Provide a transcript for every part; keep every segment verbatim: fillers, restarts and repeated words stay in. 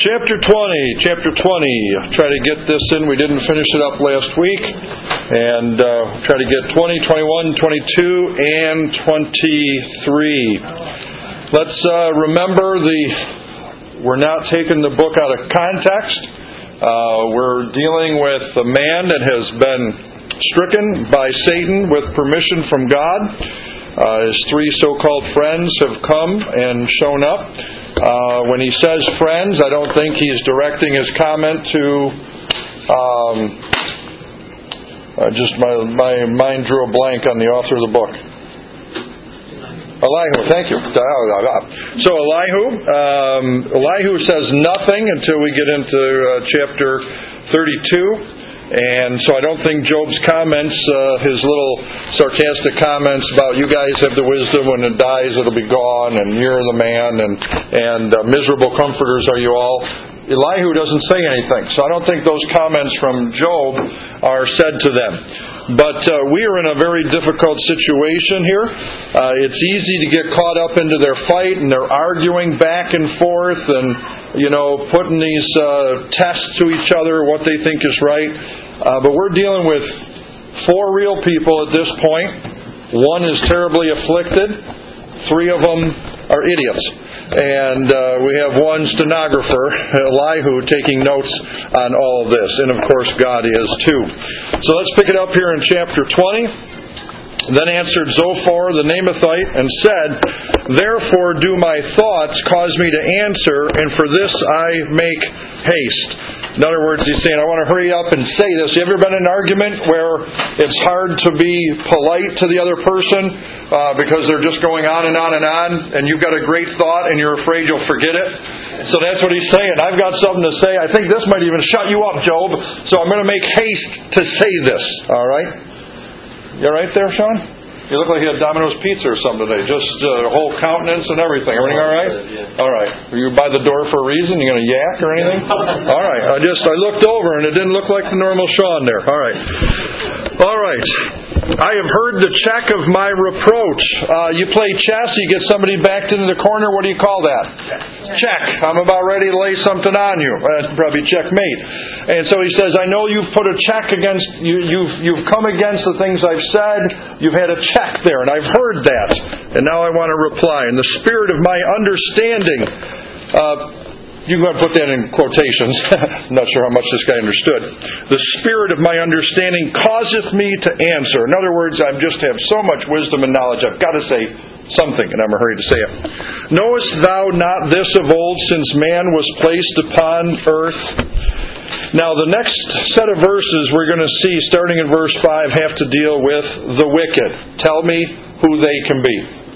Chapter twenty, chapter twenty. Try to get this in. We didn't finish it up last week. And uh, try to get twenty, twenty-one, twenty-two, and twenty-three. Let's uh, remember the, we're not taking the book out of context. Uh, we're dealing with a man that has been stricken by Satan with permission from God. Uh, his three so-called friends have come and shown up. Uh, when he says friends, I don't think he's directing his comment to, um, uh, just my, my mind drew a blank on the author of the book. Elihu, thank you. So Elihu, um, Elihu says nothing until we get into uh, chapter thirty-two. And so I don't think Job's comments, uh, his little sarcastic comments about you guys have the wisdom, when it dies it'll be gone, and you're the man, and, and uh, miserable comforters are you all. Elihu doesn't say anything. So I don't think those comments from Job are said to them. But uh, we are in a very difficult situation here. Uh, it's easy to get caught up into their fight, and they're arguing back and forth, and you know, putting these uh, tests to each other, what they think is right. Uh, but we're dealing with four real people at this point. One is terribly afflicted. Three of them are idiots. And uh, we have one stenographer, Elihu, taking notes on all of this. And of course, God is too. So let's pick it up here in chapter twenty. Then answered Zophar the Naamathite and said, Therefore do my thoughts cause me to answer, and for this I make haste. In other words, he's saying, I want to hurry up and say this. Have you ever been in an argument where it's hard to be polite to the other person uh, because they're just going on and on and on, and you've got a great thought and you're afraid you'll forget it? So that's what he's saying. I've got something to say. I think this might even shut you up, Job. So I'm going to make haste to say this. All right? You all right there, Sean? You look like you had Domino's Pizza or something today. Just uh, whole countenance and everything. Everything all right? All right. Were you by the door for a reason? You going to yak or anything? All right. I just I looked over and it didn't look like the normal Sean there. All right. All right. I have heard the check of my reproach. Uh, you play chess, you get somebody backed into the corner. What do you call that? Check. I'm about ready to lay something on you. That's probably checkmate. And so he says, I know you've put a check against you. You've you've come against the things I've said. You've had a check there, and I've heard that. And now I want to reply. In the spirit of my understanding, uh, you can put that in quotations. I'm not sure how much this guy understood. The spirit of my understanding causeth me to answer. In other words, I just have so much wisdom and knowledge. I've got to say something, and I'm in a hurry to say it. Knowest thou not this of old, since man was placed upon earth? Now, the next set of verses we're going to see, starting in verse five, have to deal with the wicked. Tell me who they can be.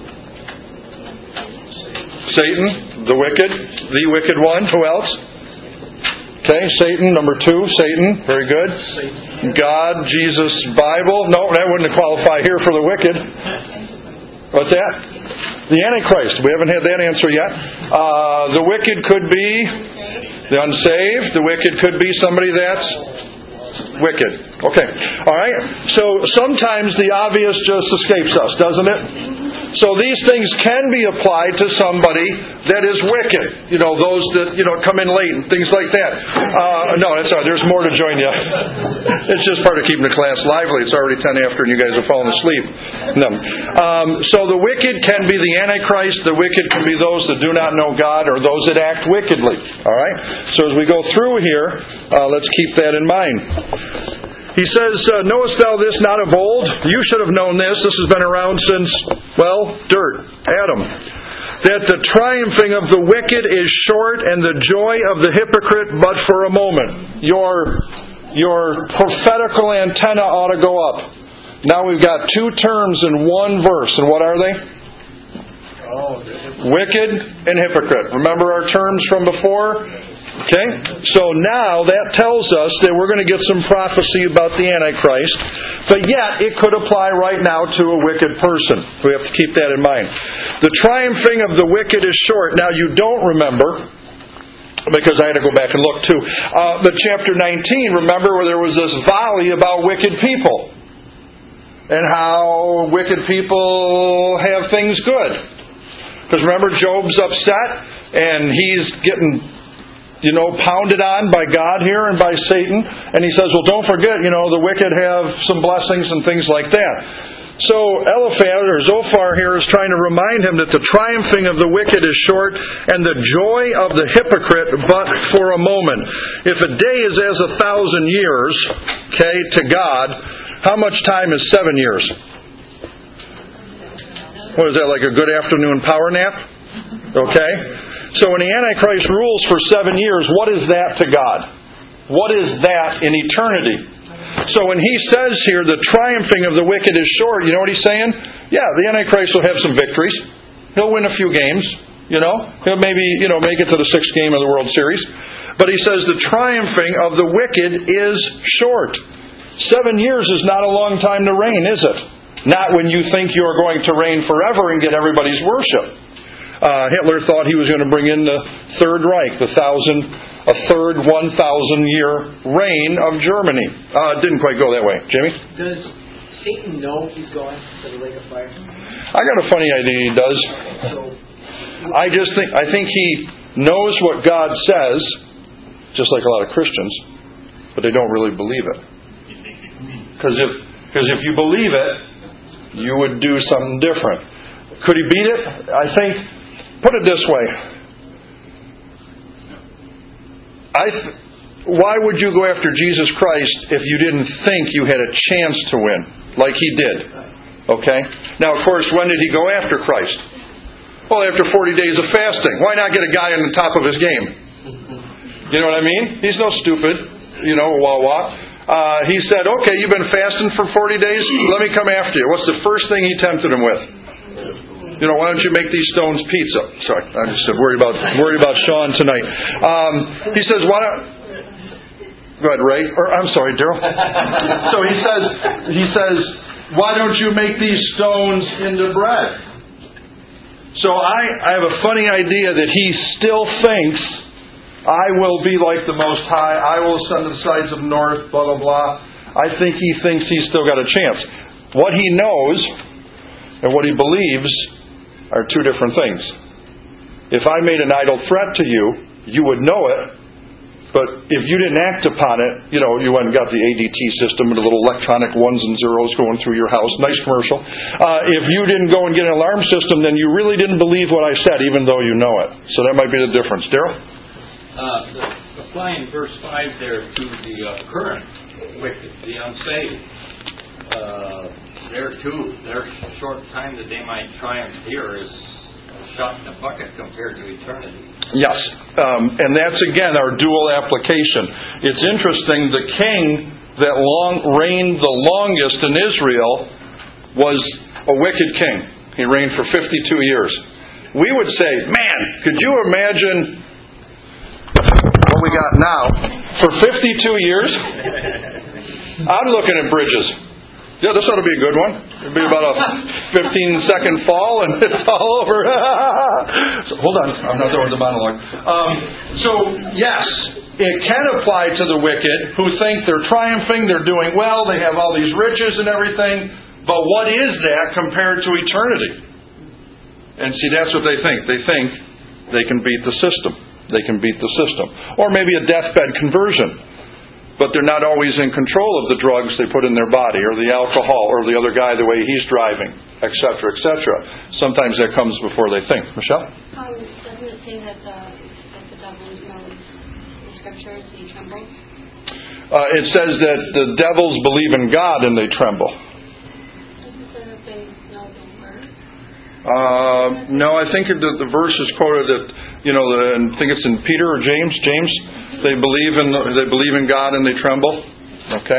Satan, the wicked, the wicked one. Who else? Okay, Satan, number two, Satan. Very good. God, Jesus, Bible. No, that wouldn't qualify here for the wicked. What's that? The Antichrist. We haven't had that answer yet. Uh, the wicked could be the unsaved. The wicked could be somebody that's wicked. Okay. All right. So sometimes the obvious just escapes us, doesn't it? So these things can be applied to somebody that is wicked. You know, those that, you know, come in late and things like that. Uh, no, that's all right. There's more to join you. It's just part of keeping the class lively. It's already ten after and you guys have fallen asleep. No. Um, so the wicked can be the Antichrist. The wicked can be those that do not know God or those that act wickedly. All right? So as we go through here, uh, let's keep that in mind. He says, uh, knowest thou this not of old? You should have known this. This has been around since, well, dirt, Adam. That the triumphing of the wicked is short, and the joy of the hypocrite but for a moment. Your, your prophetical antenna ought to go up. Now we've got two terms in one verse, and what are they? Oh, wicked and hypocrite. Remember our terms from before? Okay, so now that tells us that we're going to get some prophecy about the Antichrist, but yet it could apply right now to a wicked person. We have to keep that in mind. The triumphing of the wicked is short. Now you don't remember, because I had to go back and look too, uh, but chapter nineteen, remember where there was this volley about wicked people, and how wicked people have things good. Because remember, Job's upset, and he's getting you know, pounded on by God here and by Satan. And he says, well, don't forget, you know, the wicked have some blessings and things like that. So Eliphaz, or Zophar here, is trying to remind him that the triumphing of the wicked is short and the joy of the hypocrite but for a moment. If a day is as a thousand years, okay, to God, how much time is seven years? What is that, like a good afternoon power nap? Okay. So when the Antichrist rules for seven years, what is that to God? What is that in eternity? So when he says here, the triumphing of the wicked is short, you know what he's saying? Yeah, the Antichrist will have some victories. He'll win a few games, you know. He'll maybe, you know, make it to the sixth game of the World Series. But he says the triumphing of the wicked is short. Seven years is not a long time to reign, is it? Not when you think you're going to reign forever and get everybody's worship. Uh, Hitler thought he was going to bring in the Third Reich, the thousand, a third one thousand year reign of Germany. Uh, it didn't quite go that way. Jamie? Does Satan know he's going to the lake of fire? I got a funny idea he does. So, I just think I think he knows what God says, just like a lot of Christians, but they don't really believe it. Because if because if you believe it, you would do something different. Could he beat it? I think. Put it this way. I th- why would you go after Jesus Christ if you didn't think you had a chance to win, like he did? Okay? Now, of course, when did he go after Christ? Well, after forty days of fasting. Why not get a guy on the top of his game? You know what I mean? He's no stupid, you know, wah wah. Uh, he said, okay, you've been fasting for forty days, let me come after you. What's the first thing he tempted him with? You know, why don't you make these stones pizza? Sorry, I just said worried about worried about Sean tonight. Um, he says, why don't... Go ahead, Ray. Or I'm sorry, Daryl. So he says, he says, why don't you make these stones into bread? So I, I have a funny idea that he still thinks, I will be like the Most High, I will ascend to the sides of north, blah, blah, blah. I think he thinks he's still got a chance. What he knows and what he believes are two different things. If I made an idle threat to you, you would know it. But if you didn't act upon it, you know, you went and got the A D T system and the little electronic ones and zeros going through your house. Nice commercial. Uh, if you didn't go and get an alarm system, then you really didn't believe what I said, even though you know it. So that might be the difference. Daryl? Uh, the, applying verse five there to the uh, current wicked, the unsaved. Uh, There too, their short time that they might triumph here is a shot in the bucket compared to eternity. Yes, um, and that's again our dual application. It's interesting, the king that long reigned the longest in Israel was a wicked king. He reigned for fifty-two years. We would say, man, could you imagine what we got now? For fifty-two years? I'm looking at bridges. Yeah, this ought to be a good one. It'll be about a fifteen second fall and it's all over. So, hold on, I'm not done with the monologue. Um, so, yes, it can apply to the wicked who think they're triumphing, they're doing well, they have all these riches and everything. But what is that compared to eternity? And see, that's what they think. They think they can beat the system. They can beat the system. Or maybe a deathbed conversion. But they're not always in control of the drugs they put in their body, or the alcohol, or the other guy the way he's driving, et cetera, et cetera. Sometimes that comes before they think. Michelle? Um, doesn't it say that, uh, that the devil knows the scriptures, he trembles? Uh, it says that the devils believe in God and they tremble. Doesn't it say that they know the word? Uh, no, I think the, the verse is quoted that, you know, the, I think it's in Peter or James. James, they believe in they believe in God and they tremble. Okay.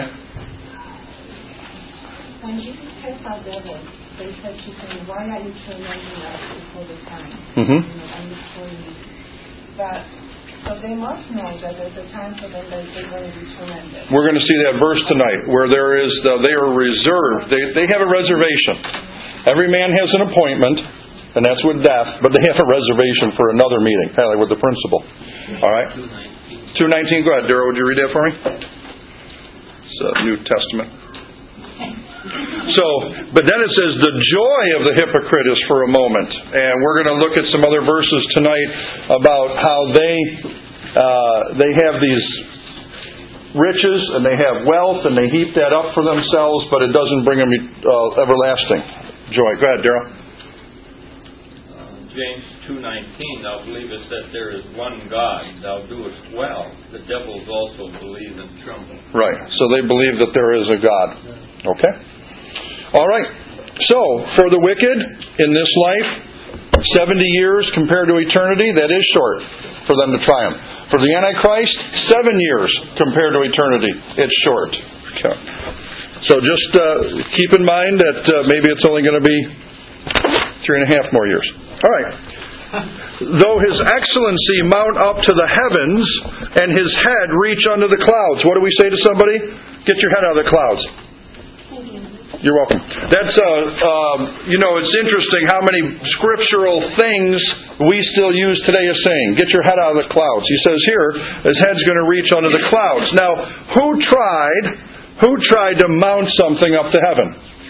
When Jesus cast out devils, they said to him, "Why are you tormenting us before the time?" Mm-hmm. You know, and before you. But so they must know that there's a time for them that they're going to be tormented. We're going to see that verse tonight, where there is the, they are reserved. They they have a reservation. Every man has an appointment, and that's with death. But they have a reservation for another meeting, kind of like with the principal. All right. two nineteen. Go ahead, Daryl. Would you read that for me? It's a New Testament. So, but then it says the joy of the hypocrite is for a moment. And we're going to look at some other verses tonight about how they Uh, they have these riches and they have wealth and they heap that up for themselves, but it doesn't bring them uh, everlasting joy. Go ahead, Darrell. Uh, James two nineteen, thou believest that there is one God, thou doest well. The devils also believe and tremble. Right. So they believe that there is a God. Okay? All right. So, for the wicked in this life, seventy years compared to eternity, that is short for them to triumph. For the Antichrist, seven years compared to eternity, it's short. Okay. So just uh, keep in mind that uh, maybe it's only going to be three and a half more years. All right. Though his excellency mount up to the heavens, and his head reach unto the clouds. What do we say to somebody? Get your head out of the clouds. You're welcome. That's, uh, um, you know, it's interesting how many scriptural things we still use today as saying, get your head out of the clouds. He says here, his head's going to reach onto the clouds. Now, who tried, who tried to mount something up to heaven?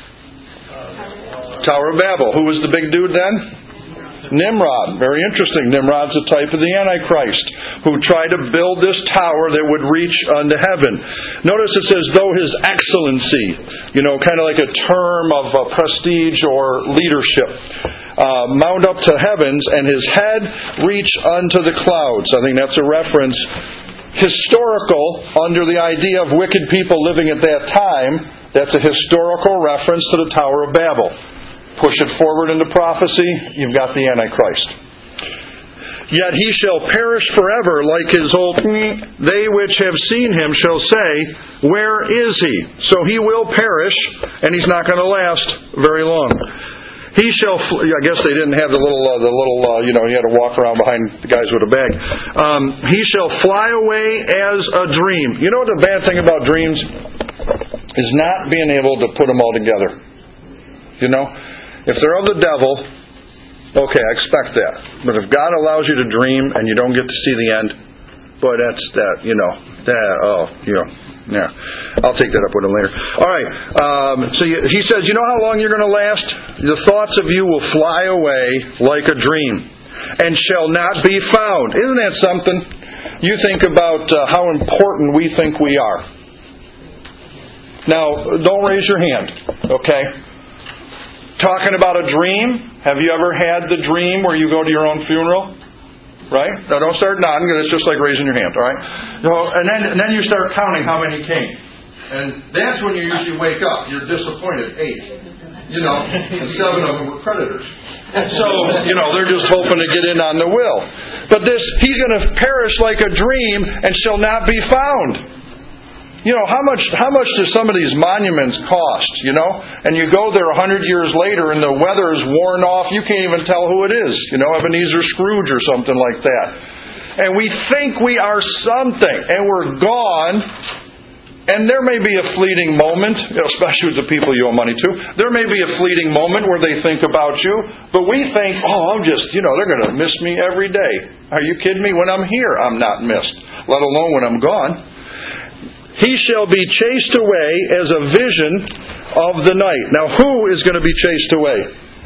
Tower of Babel. Who was the big dude then? Nimrod. Very interesting. Nimrod's a type of the Antichrist who tried to build this tower that would reach unto heaven. Notice it says, though his excellency, you know, kind of like a term of uh, prestige or leadership, uh, mount up to heavens, and his head reach unto the clouds. I think that's a reference historical under the idea of wicked people living at that time. That's a historical reference to the Tower of Babel. Push it forward into prophecy, you've got the Antichrist. Yet he shall perish forever like his old... They which have seen him shall say, where is he? So he will perish, and he's not going to last very long. He shall... I guess they didn't have the little, uh, the little uh, you know, you had to walk around behind the guys with a bag. Um, he shall fly away as a dream. You know what the bad thing about dreams is? Not being able to put them all together. You know? If they're of the devil, okay, I expect that. But if God allows you to dream and you don't get to see the end, boy, that's that, you know, that, oh, you know, yeah. I'll take that up with him later. All right, um, so he says, you know how long you're going to last? The thoughts of you will fly away like a dream and shall not be found. Isn't that something? You think about uh, how important we think we are. Now, don't raise your hand, okay? Talking about a dream, have you ever had the dream where you go to your own funeral? Right? Now don't start nodding, because it's just like raising your hand, all right? So, and then and then you start counting how many came. And that's when you usually wake up. You're disappointed. Eight. You know, and seven of them were creditors. So, you know, they're just hoping to get in on the will. But this, he's going to perish like a dream and shall not be found. You know, how much how much do some of these monuments cost, you know? And you go there a hundred years later and the weather is worn off, you can't even tell who it is. You know, Ebenezer Scrooge or something like that. And we think we are something, and we're gone. And there may be a fleeting moment, especially with the people you owe money to, there may be a fleeting moment where they think about you, but we think, oh, I'm just, you know, they're going to miss me every day. Are you kidding me? When I'm here, I'm not missed, let alone when I'm gone. He shall be chased away as a vision of the night. Now, who is going to be chased away?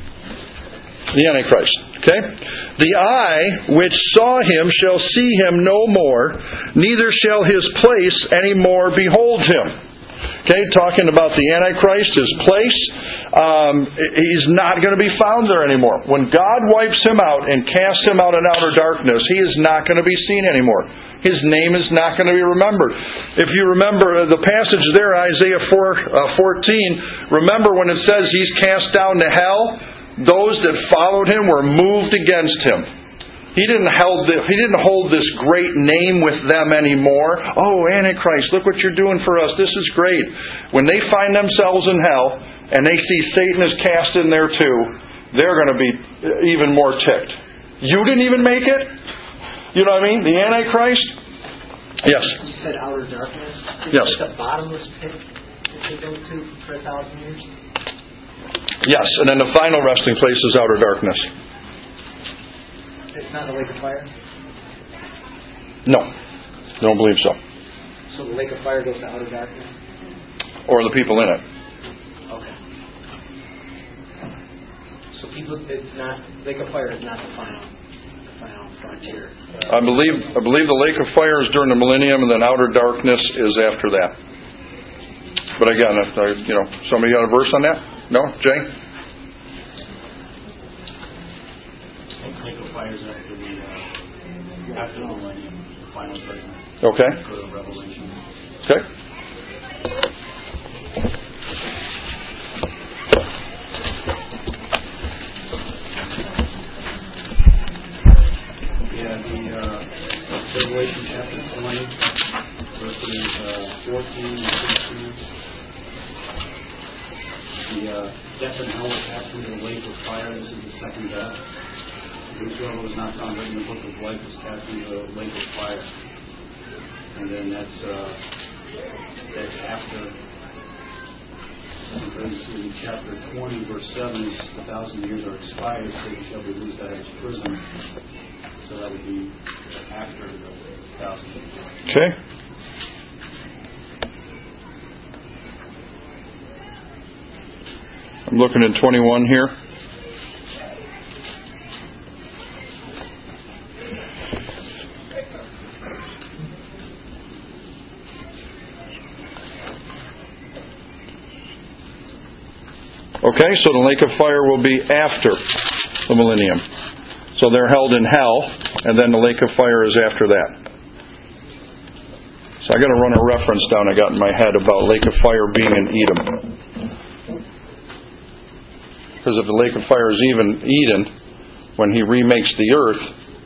The Antichrist. Okay? The eye which saw him shall see him no more, neither shall his place any more behold him. Okay, talking about the Antichrist, his place, um, he's not going to be found there anymore. When God wipes him out and casts him out in outer darkness, he is not going to be seen anymore. His name is not going to be remembered. If you remember the passage there, Isaiah four, uh, fourteen, remember when it says he's cast down to hell, those that followed him were moved against him. He didn't hold the, he didn't hold this great name with them anymore. Oh, Antichrist, look what you're doing for us. This is great. When they find themselves in hell and they see Satan is cast in there too, they're going to be even more ticked. You didn't even make it? You know what I mean? The Antichrist? Yes. You said outer darkness? Is yes. It the bottomless pit that they go to for a thousand years? Yes, and then the final resting place is outer darkness. It's not the lake of fire? No. Don't believe so. So the lake of fire goes to outer darkness? Or the people in it. Okay. So people, it's not, lake of fire is not the final, the final frontier. I believe I believe the lake of fire is during the millennium, and then outer darkness is after that. But again, if I, you know, somebody got a verse on that? No, Jay? Lake of fire is after the uh, after the millennium, the final judgment. Okay. Go to Revelation. Okay. Yeah, the uh, Revelation chapter twenty, verses uh, fourteen and sixteen. The uh, death and hell was cast into the lake of fire. This is the second death. Whosoever was not found written in the book of life was cast into the lake of fire. And then that's uh, that's after. In chapter twenty, verse seven, a thousand years are expired, so he shall be loosed out of his prison. So that would be after the thousand years. Okay. I'm looking at twenty-one here. Okay, so the lake of fire will be after the millennium. So they're held in hell, and then the lake of fire is after that. So I got to run a reference down I got in my head about lake of fire being in Edom. Because if the lake of fire is even Eden, when he remakes the earth,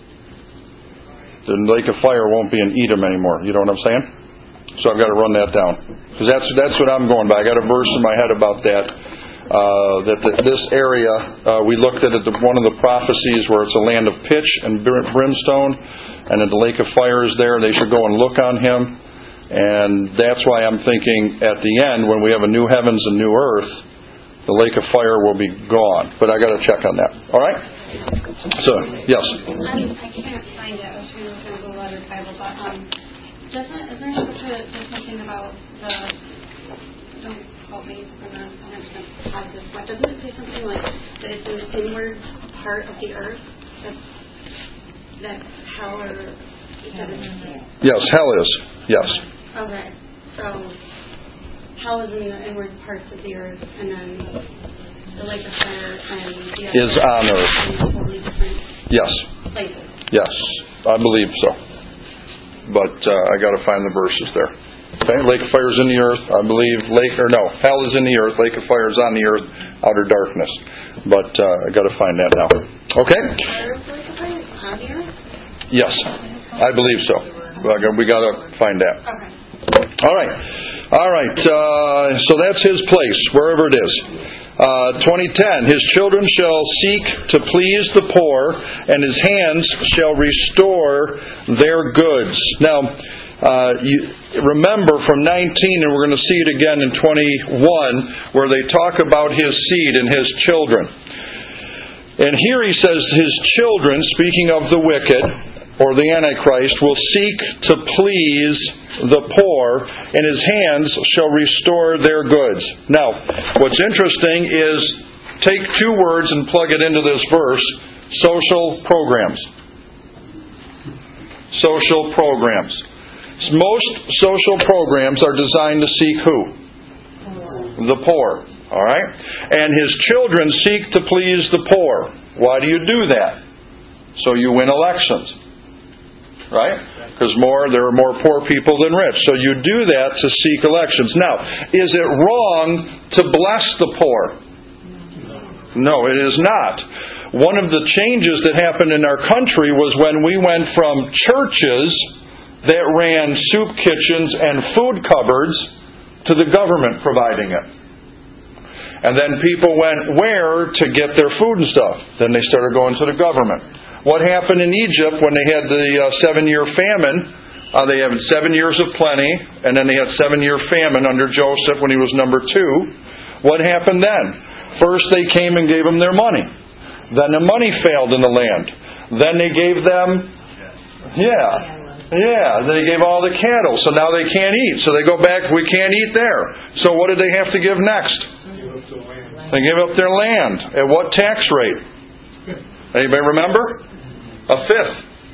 the lake of fire won't be in Edom anymore. You know what I'm saying? So I've got to run that down. Because that's, that's what I'm going by. I got a verse in my head about that. Uh, that the, this area, uh, we looked at it, the, one of the prophecies where it's a land of pitch and brimstone, and that the lake of fire is there. They should go and look on him. And that's why I'm thinking at the end, when we have a new heavens and new earth, the lake of fire will be gone. But I got to check on that. All right? So, yes? Um, I can't find it. I was trying to look in the Google Letter Bible, but um, doesn't, isn't it supposed to say something about the, don't quote me on the, I'm just going to have this one. Doesn't it say something like that it's an inward part of the earth? That's, that hell or, that is, Yes, hell is. Yes. okay. So, hell is in the inward parts of the earth, and then the lake of fire and the other Is on earth. are totally different Yes. places. Yes. I believe so. But uh, I got to find the verses there. Okay, lake of fire is in the earth. I believe lake or no, hell is in the earth. Lake of fire is on the earth. Outer darkness. But uh, I got to find that now. Okay. Fire is lake of fire on the earth? Yes, I believe so. We got to find that. Okay. All right. All right. Uh, so that's his place, wherever it is. Uh, twenty ten, his children shall seek to please the poor, and his hands shall restore their goods. Now, uh, you remember from nineteen, and we're going to see it again in twenty-one, where they talk about his seed and his children. And here he says his children, speaking of the wicked, or the Antichrist, will seek to please the poor, and his hands shall restore their goods. Now, what's interesting is take two words and plug it into this verse: social programs. Social programs. Most social programs are designed to seek who? The poor. All right? And his children seek to please the poor. Why do you do that? So you win elections. Right? Because more there are more poor people than rich. So you do that to seek elections. Now, is it wrong to bless the poor? No, it is not. One of the changes that happened in our country was when we went from churches that ran soup kitchens and food cupboards to the government providing it. And then people went where to get their food and stuff? Then they started going to the government. What happened in Egypt when they had the uh, seven-year famine? Uh, they had seven years of plenty, and then they had seven-year famine under Joseph when he was number two. What happened then? First they came and gave them their money. Then the money failed in the land. Then they gave them, yeah, yeah, they gave all the cattle. So now they can't eat. So they go back, we can't eat there. So what did they have to give next? They gave up their land. At what tax rate? Anybody remember? A fifth.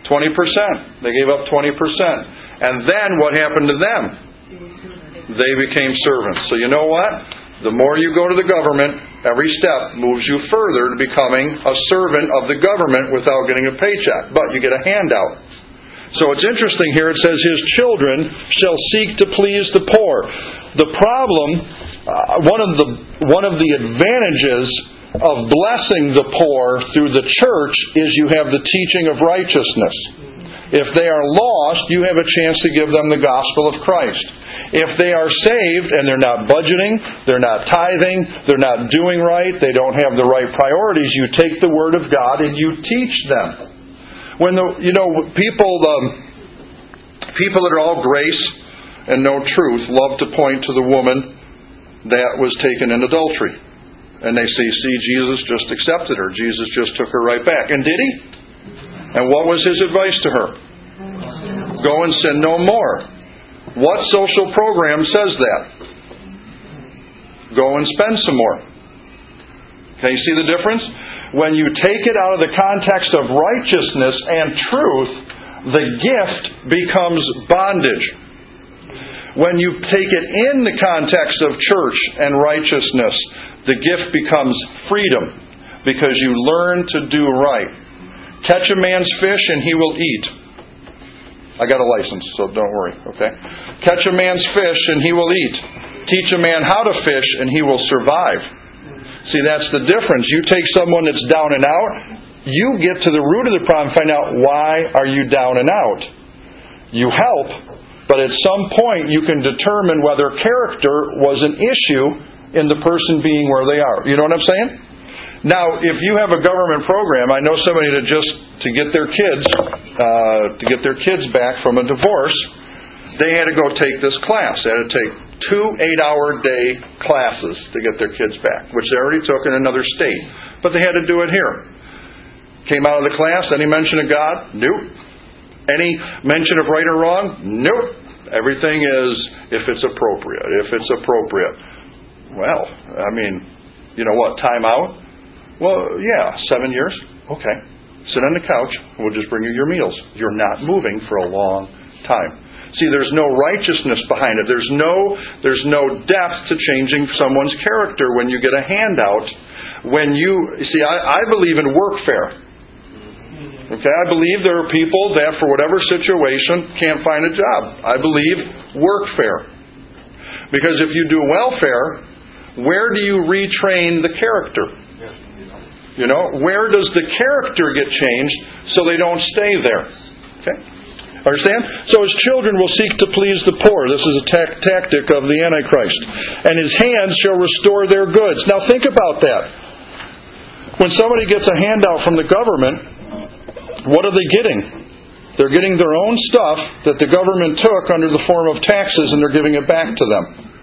twenty percent. They gave up twenty percent. And then what happened to them? They became servants. So you know what? The more you go to the government, every step moves you further to becoming a servant of the government without getting a paycheck. But you get a handout. So it's interesting here. It says, His children shall seek to please the poor. The problem, uh, one of the one of the advantages of blessing the poor through the church is you have the teaching of righteousness. If they are lost, you have a chance to give them the gospel of Christ. If they are saved and they're not budgeting, they're not tithing, they're not doing right, they don't have the right priorities, you take the Word of God and you teach them. When the you know people um, people that are all grace and no truth love to point to the woman that was taken in adultery, and they say, "See, Jesus just accepted her. Jesus just took her right back." And did He? And what was His advice to her? Go and sin no more. What social program says that? Go and spend some more. Can you see the difference? When you take it out of the context of righteousness and truth, the gift becomes bondage. When you take it in the context of church and righteousness, the gift becomes freedom because you learn to do right. Catch a man's fish and he will eat. I got a license, so don't worry, okay? Catch a man's fish and he will eat. Teach a man how to fish and he will survive. See, that's the difference. You take someone that's down and out, you get to the root of the problem, find out why are you down and out. You help, but at some point you can determine whether character was an issue in the person being where they are. You know what I'm saying? Now, if you have a government program, I know somebody that just, to get their kids, uh, to get their kids back from a divorce, they had to go take this class. They had to take two eight-hour day classes to get their kids back, which they already took in another state. But they had to do it here. Came out of the class, any mention of God? Nope. Any mention of right or wrong? Nope. Everything is, if it's appropriate, if it's appropriate. Well, I mean, you know what, time out? Well, yeah, seven years? Okay. Sit on the couch, we'll just bring you your meals. You're not moving for a long time. See, there's no righteousness behind it. There's no there's no depth to changing someone's character when you get a handout. When you see, I, I believe in workfare. Okay, I believe there are people that for whatever situation can't find a job. I believe workfare. Because if you do welfare, where do you retrain the character? You know, where does the character get changed so they don't stay there? Okay? Understand? So His children will seek to please the poor. This is a ta- tactic of the Antichrist. And His hands shall restore their goods. Now think about that. When somebody gets a handout from the government, what are they getting? They're getting their own stuff that the government took under the form of taxes and they're giving it back to them.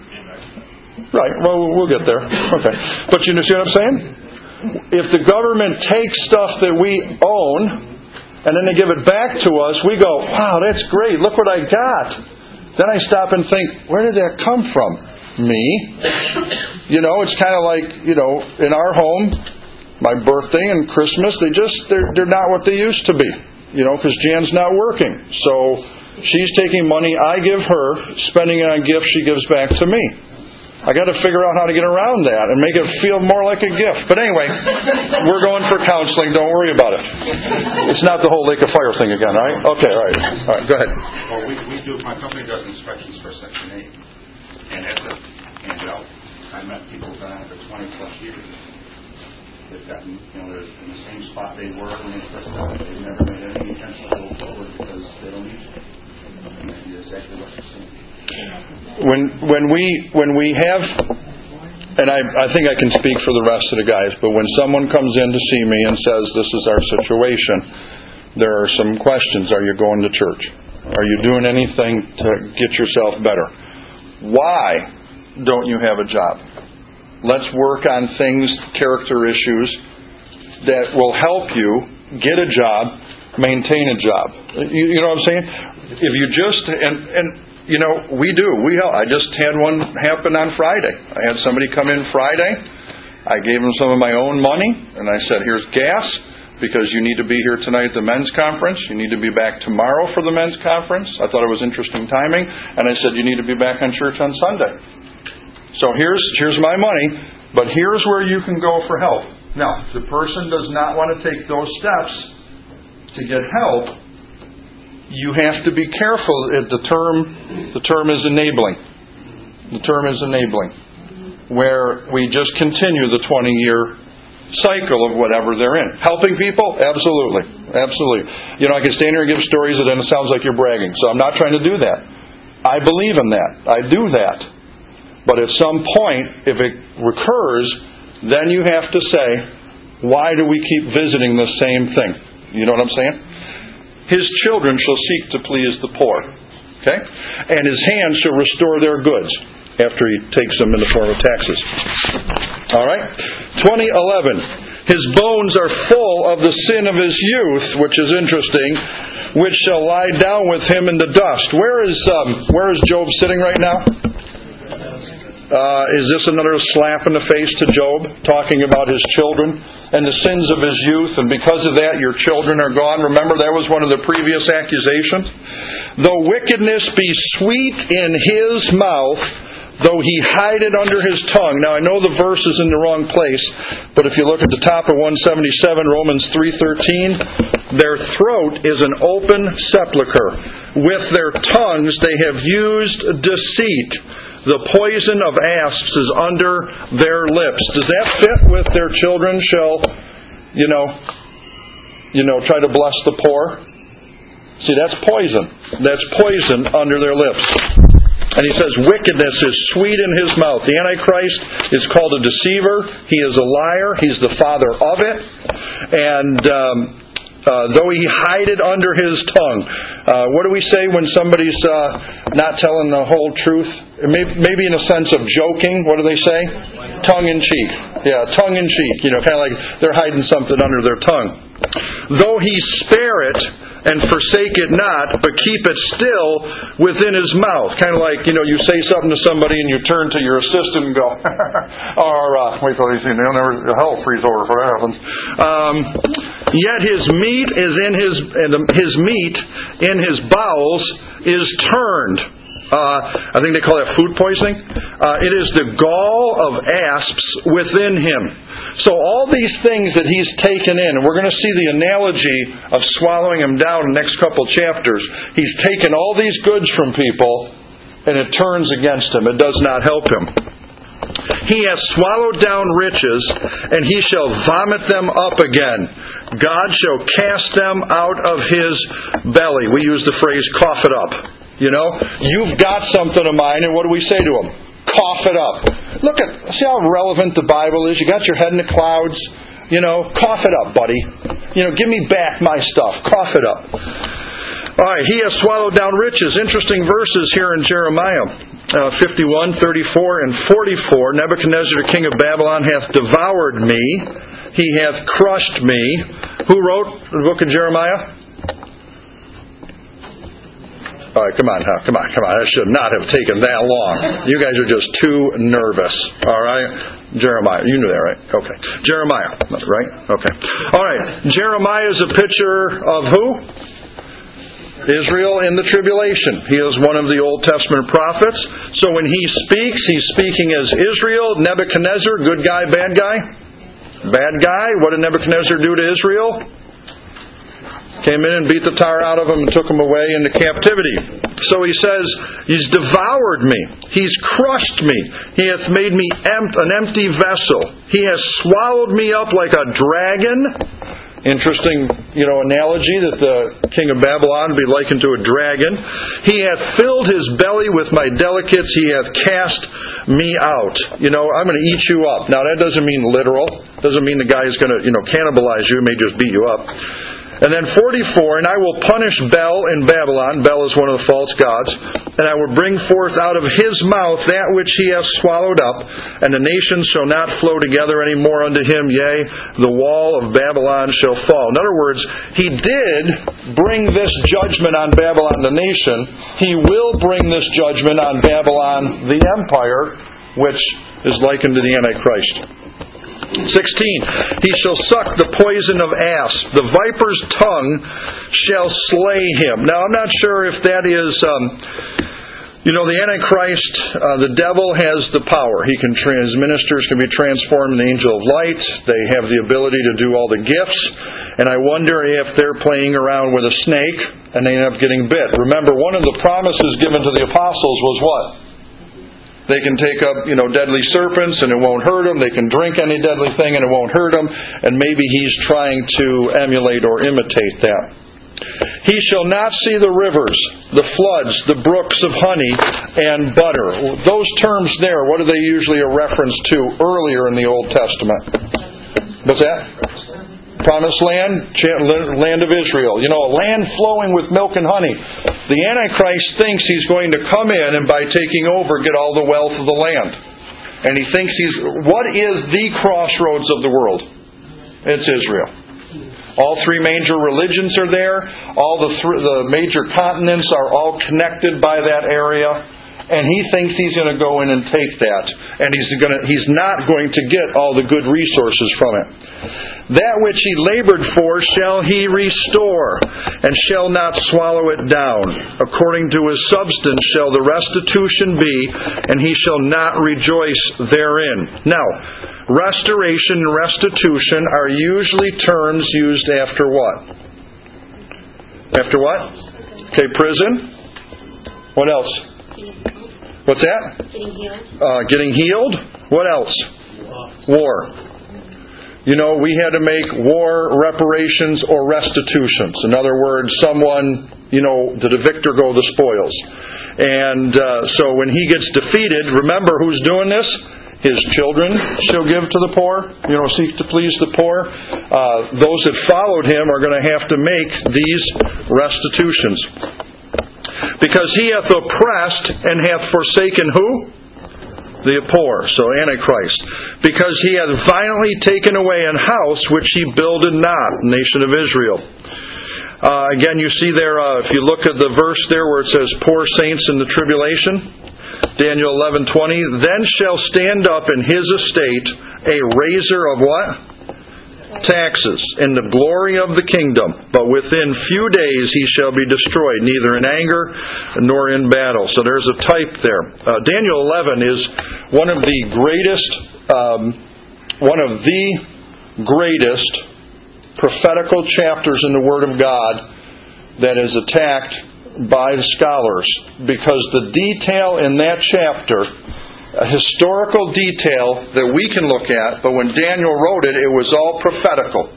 Right, well, we'll get there. Okay. But you see what I'm saying? If the government takes stuff that we own and then they give it back to us, we go, wow, that's great. Look what I got. Then I stop and think, where did that come from? Me. You know, it's kind of like, you know, in our home, my birthday and Christmas, they just, they're, they're not what they used to be. You know, because Jan's not working. So she's taking money I give her, spending it on gifts she gives back to me. I got to figure out how to get around that and make it feel more like a gift. But anyway, we're going for counseling. Don't worry about it. It's not the whole lake of fire thing again, all right? Okay, all right. All right, go ahead. Well, we, we do, my company does inspections for Section eight. And it's a handout. I met people that have for twenty plus years. They've gotten, you know, they're in the same spot they were when they first started. They've never made any intention to go forward because they don't need to. And that's exactly what you're saying. When when we when we have, and I, I think I can speak for the rest of the guys, but when someone comes in to see me and says this is our situation, there are some questions. Are you going to church? Are you doing anything to get yourself better? Why don't you have a job? Let's work on things, character issues that will help you get a job, maintain a job. You, you know what I'm saying? If you just and and. You know, we do. We help. I just had one happen on Friday. I had somebody come in Friday. I gave them some of my own money, and I said, here's gas, because you need to be here tonight at the men's conference. You need to be back tomorrow for the men's conference. I thought it was interesting timing. And I said, you need to be back on church on Sunday. So here's here's my money, but here's where you can go for help. Now, if the person does not want to take those steps to get help, you have to be careful. If the term the term is enabling. The term is enabling, where we just continue the twenty-year cycle of whatever they're in. Helping people? Absolutely. Absolutely. You know, I can stand here and give stories and then it sounds like you're bragging. So I'm not trying to do that. I believe in that. I do that. But at some point, if it recurs, then you have to say, why do we keep visiting the same thing? You know what I'm saying? His children shall seek to please the poor. Okay? And his hand shall restore their goods after he takes them in the form of taxes. All right? twenty eleven. His bones are full of the sin of his youth, which is interesting, which shall lie down with him in the dust. Where is um, where is Job sitting right now? Uh, is this another slap in the face to Job, talking about his children and the sins of his youth, and because of that your children are gone? Remember, that was one of the previous accusations. Though wickedness be sweet in his mouth, though he hide it under his tongue. Now, I know the verse is in the wrong place, but if you look at the top of one seventy-seven, Romans three thirteen, their throat is an open sepulchre. With their tongues they have used deceit. The poison of asps is under their lips. Does that fit with their children shall, you know, you know, try to bless the poor? See, that's poison. That's poison under their lips. And he says, wickedness is sweet in his mouth. The Antichrist is called a deceiver. He is a liar. He's the father of it. And um, uh, though he hide it under his tongue. Uh, what do we say when somebody's uh, not telling the whole truth? Maybe in a sense of joking. What do they say? Tongue in cheek. Yeah, tongue in cheek. You know, kind of like they're hiding something under their tongue. Though he spare it and forsake it not, but keep it still within his mouth. Kind of like, you know, you say something to somebody and you turn to your assistant and go, or, uh, wait till you see, they'll never, hell freeze over if that happens. Um, yet his meat is in his, his meat in his bowels is turned. Uh, I think they call that food poisoning. Uh, it is the gall of asps within him. So all these things that he's taken in, and we're going to see the analogy of swallowing him down in the next couple chapters. He's taken all these goods from people, and it turns against him. It does not help him. He has swallowed down riches, and he shall vomit them up again. God shall cast them out of his belly. We use the phrase, cough it up. You know, you've got something of mine, and what do we say to him? Cough it up. Look at, see how relevant the Bible is? You got your head in the clouds. You know, cough it up, buddy. You know, give me back my stuff. Cough it up. All right, he has swallowed down riches. Interesting verses here in Jeremiah uh, fifty-one, thirty-four, and forty-four. Nebuchadnezzar, the king of Babylon, hath devoured me. He hath crushed me. Who wrote the book of Jeremiah? All right, come on, huh? come on, come on. That should not have taken that long. You guys are just too nervous. All right? Jeremiah. You knew that, right? Okay. Jeremiah, right? Okay. All right. Jeremiah is a picture of who? Israel in the tribulation. He is one of the Old Testament prophets. So when he speaks, he's speaking as Israel. Nebuchadnezzar, good guy, bad guy? Bad guy. What did Nebuchadnezzar do to Israel? Came in and beat the tar out of him and took him away into captivity. So he says, he's devoured me. He's crushed me. He hath made me empt- an empty vessel. He has swallowed me up like a dragon. Interesting, you know, analogy that the king of Babylon would be likened to a dragon. He hath filled his belly with my delicates. He hath cast me out. You know, I'm going to eat you up. Now, that doesn't mean literal. Doesn't mean the guy is going to, you know, cannibalize you. He may just beat you up. And then forty-four, and I will punish Bel in Babylon. Bel is one of the false gods. And I will bring forth out of his mouth that which he hath swallowed up, and the nations shall not flow together any more unto him. Yea, the wall of Babylon shall fall. In other words, he did bring this judgment on Babylon the nation. He will bring this judgment on Babylon the empire, which is likened to the Antichrist. sixteen. He shall suck the poison of asp. The viper's tongue shall slay him. Now, I'm not sure if that is... Um, You know, the Antichrist, uh, the devil has the power. He can, his ministers can be transformed in the angel of light. They have the ability to do all the gifts. And I wonder if they're playing around with a snake and they end up getting bit. Remember, one of the promises given to the apostles was what? They can take up, you know, deadly serpents and it won't hurt them. They can drink any deadly thing and it won't hurt them. And maybe he's trying to emulate or imitate that. He shall not see the rivers, the floods, the brooks of honey and butter. Those terms there, what are they usually a reference to earlier in the Old Testament? What's that? Promised land, land of Israel. You know, a land flowing with milk and honey. The Antichrist thinks he's going to come in and by taking over get all the wealth of the land. And he thinks he's... What is the crossroads of the world? It's Israel. All three major religions are there. All the th- the major continents are all connected by that area. And he thinks he's going to go in and take that. And he's going to, he's not going to get all the good resources from it. That which he labored for shall he restore, and shall not swallow it down. According to his substance shall the restitution be, and he shall not rejoice therein. Now, restoration and restitution are usually terms used after what? After what? Okay, prison. What else? What's that? Getting healed. Uh, getting healed. What else? War. You know, we had to make war reparations or restitutions. In other words, someone, you know, did a victor go the spoils. And uh, so when he gets defeated, remember who's doing this? His children shall give to the poor, you know, seek to please the poor. Uh, those that followed him are going to have to make these restitutions. Because he hath oppressed and hath forsaken who? The poor, so Antichrist. Because he hath violently taken away an house which he builded not, nation of Israel. Uh, again, you see there, uh, if you look at the verse there where it says, poor saints in the tribulation, Daniel eleven twenty, then shall stand up in his estate a raiser of what? Taxes, in the glory of the kingdom. But within few days he shall be destroyed, neither in anger nor in battle. So there's a type there. Uh, Daniel eleven is one of the greatest, um, one of the greatest prophetical chapters in the Word of God that is attacked by the scholars, because the detail in that chapter, a historical detail that we can look at, but when Daniel wrote it, it was all prophetical.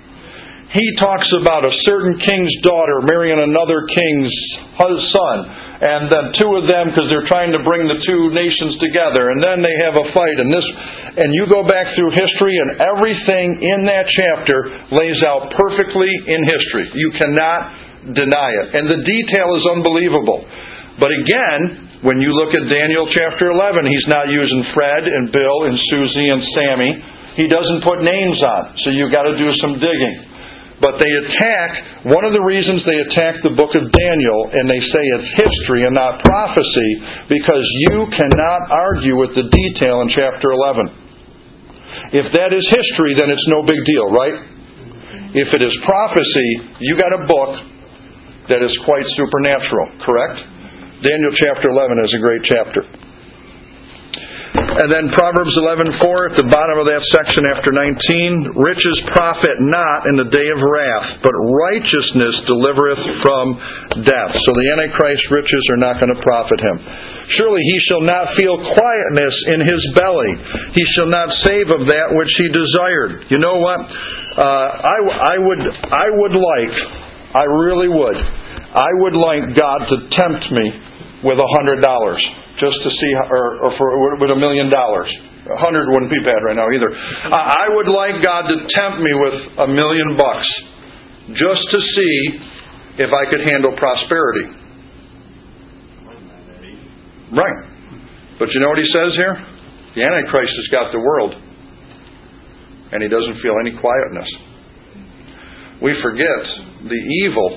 He talks about a certain king's daughter marrying another king's son, and then two of them, because they're trying to bring the two nations together, and then they have a fight, and this, and you go back through history, and everything in that chapter lays out perfectly in history. You cannot deny it. And the detail is unbelievable. But again, when you look at Daniel chapter eleven, he's not using Fred and Bill and Susie and Sammy. He doesn't put names on. So you've got to do some digging. But they attack, one of the reasons they attack the book of Daniel, and they say it's history and not prophecy, because you cannot argue with the detail in chapter eleven. If that is history, then it's no big deal, right? If it is prophecy, you got a book that is quite supernatural, correct? Daniel chapter eleven is a great chapter. And then Proverbs eleven four at the bottom of that section after nineteen, riches profit not in the day of wrath, but righteousness delivereth from death. So the Antichrist riches are not going to profit him. Surely he shall not feel quietness in his belly. He shall not save of that which he desired. You know what? Uh, I, I would I would like I really would. I would like God to tempt me with a hundred dollars, just to see, or, or for with a million dollars. A hundred wouldn't be bad right now either. I would like God to tempt me with a million bucks, just to see if I could handle prosperity. Right. But you know what he says here? The Antichrist has got the world, and he doesn't feel any quietness. We forget the evil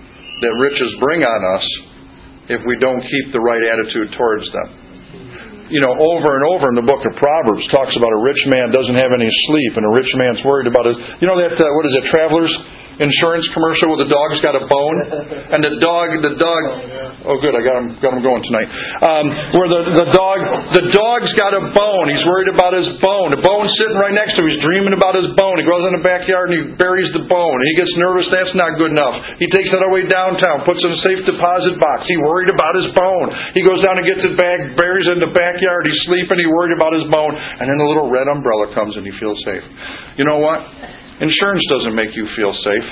that riches bring on us if we don't keep the right attitude towards them. you know, over and over in the book of Proverbs talks about a rich man doesn't have any sleep, and a rich man's worried about his. You know that uh, what is it, Travelers Insurance commercial where the dog's got a bone, and the dog, the dog. Oh, good, I got him, got him going tonight. Um, where the the dog, the dog's got a bone. He's worried about his bone. The bone's sitting right next to him. He's dreaming about his bone. He goes in the backyard and he buries the bone. And he gets nervous. That's not good enough. He takes it away downtown, puts it in a safe deposit box. He's worried about his bone. He goes down and gets it back, buries it in the backyard. He's sleeping. He's worried about his bone. And then a little red umbrella comes and he feels safe. You know what? Insurance doesn't make you feel safe.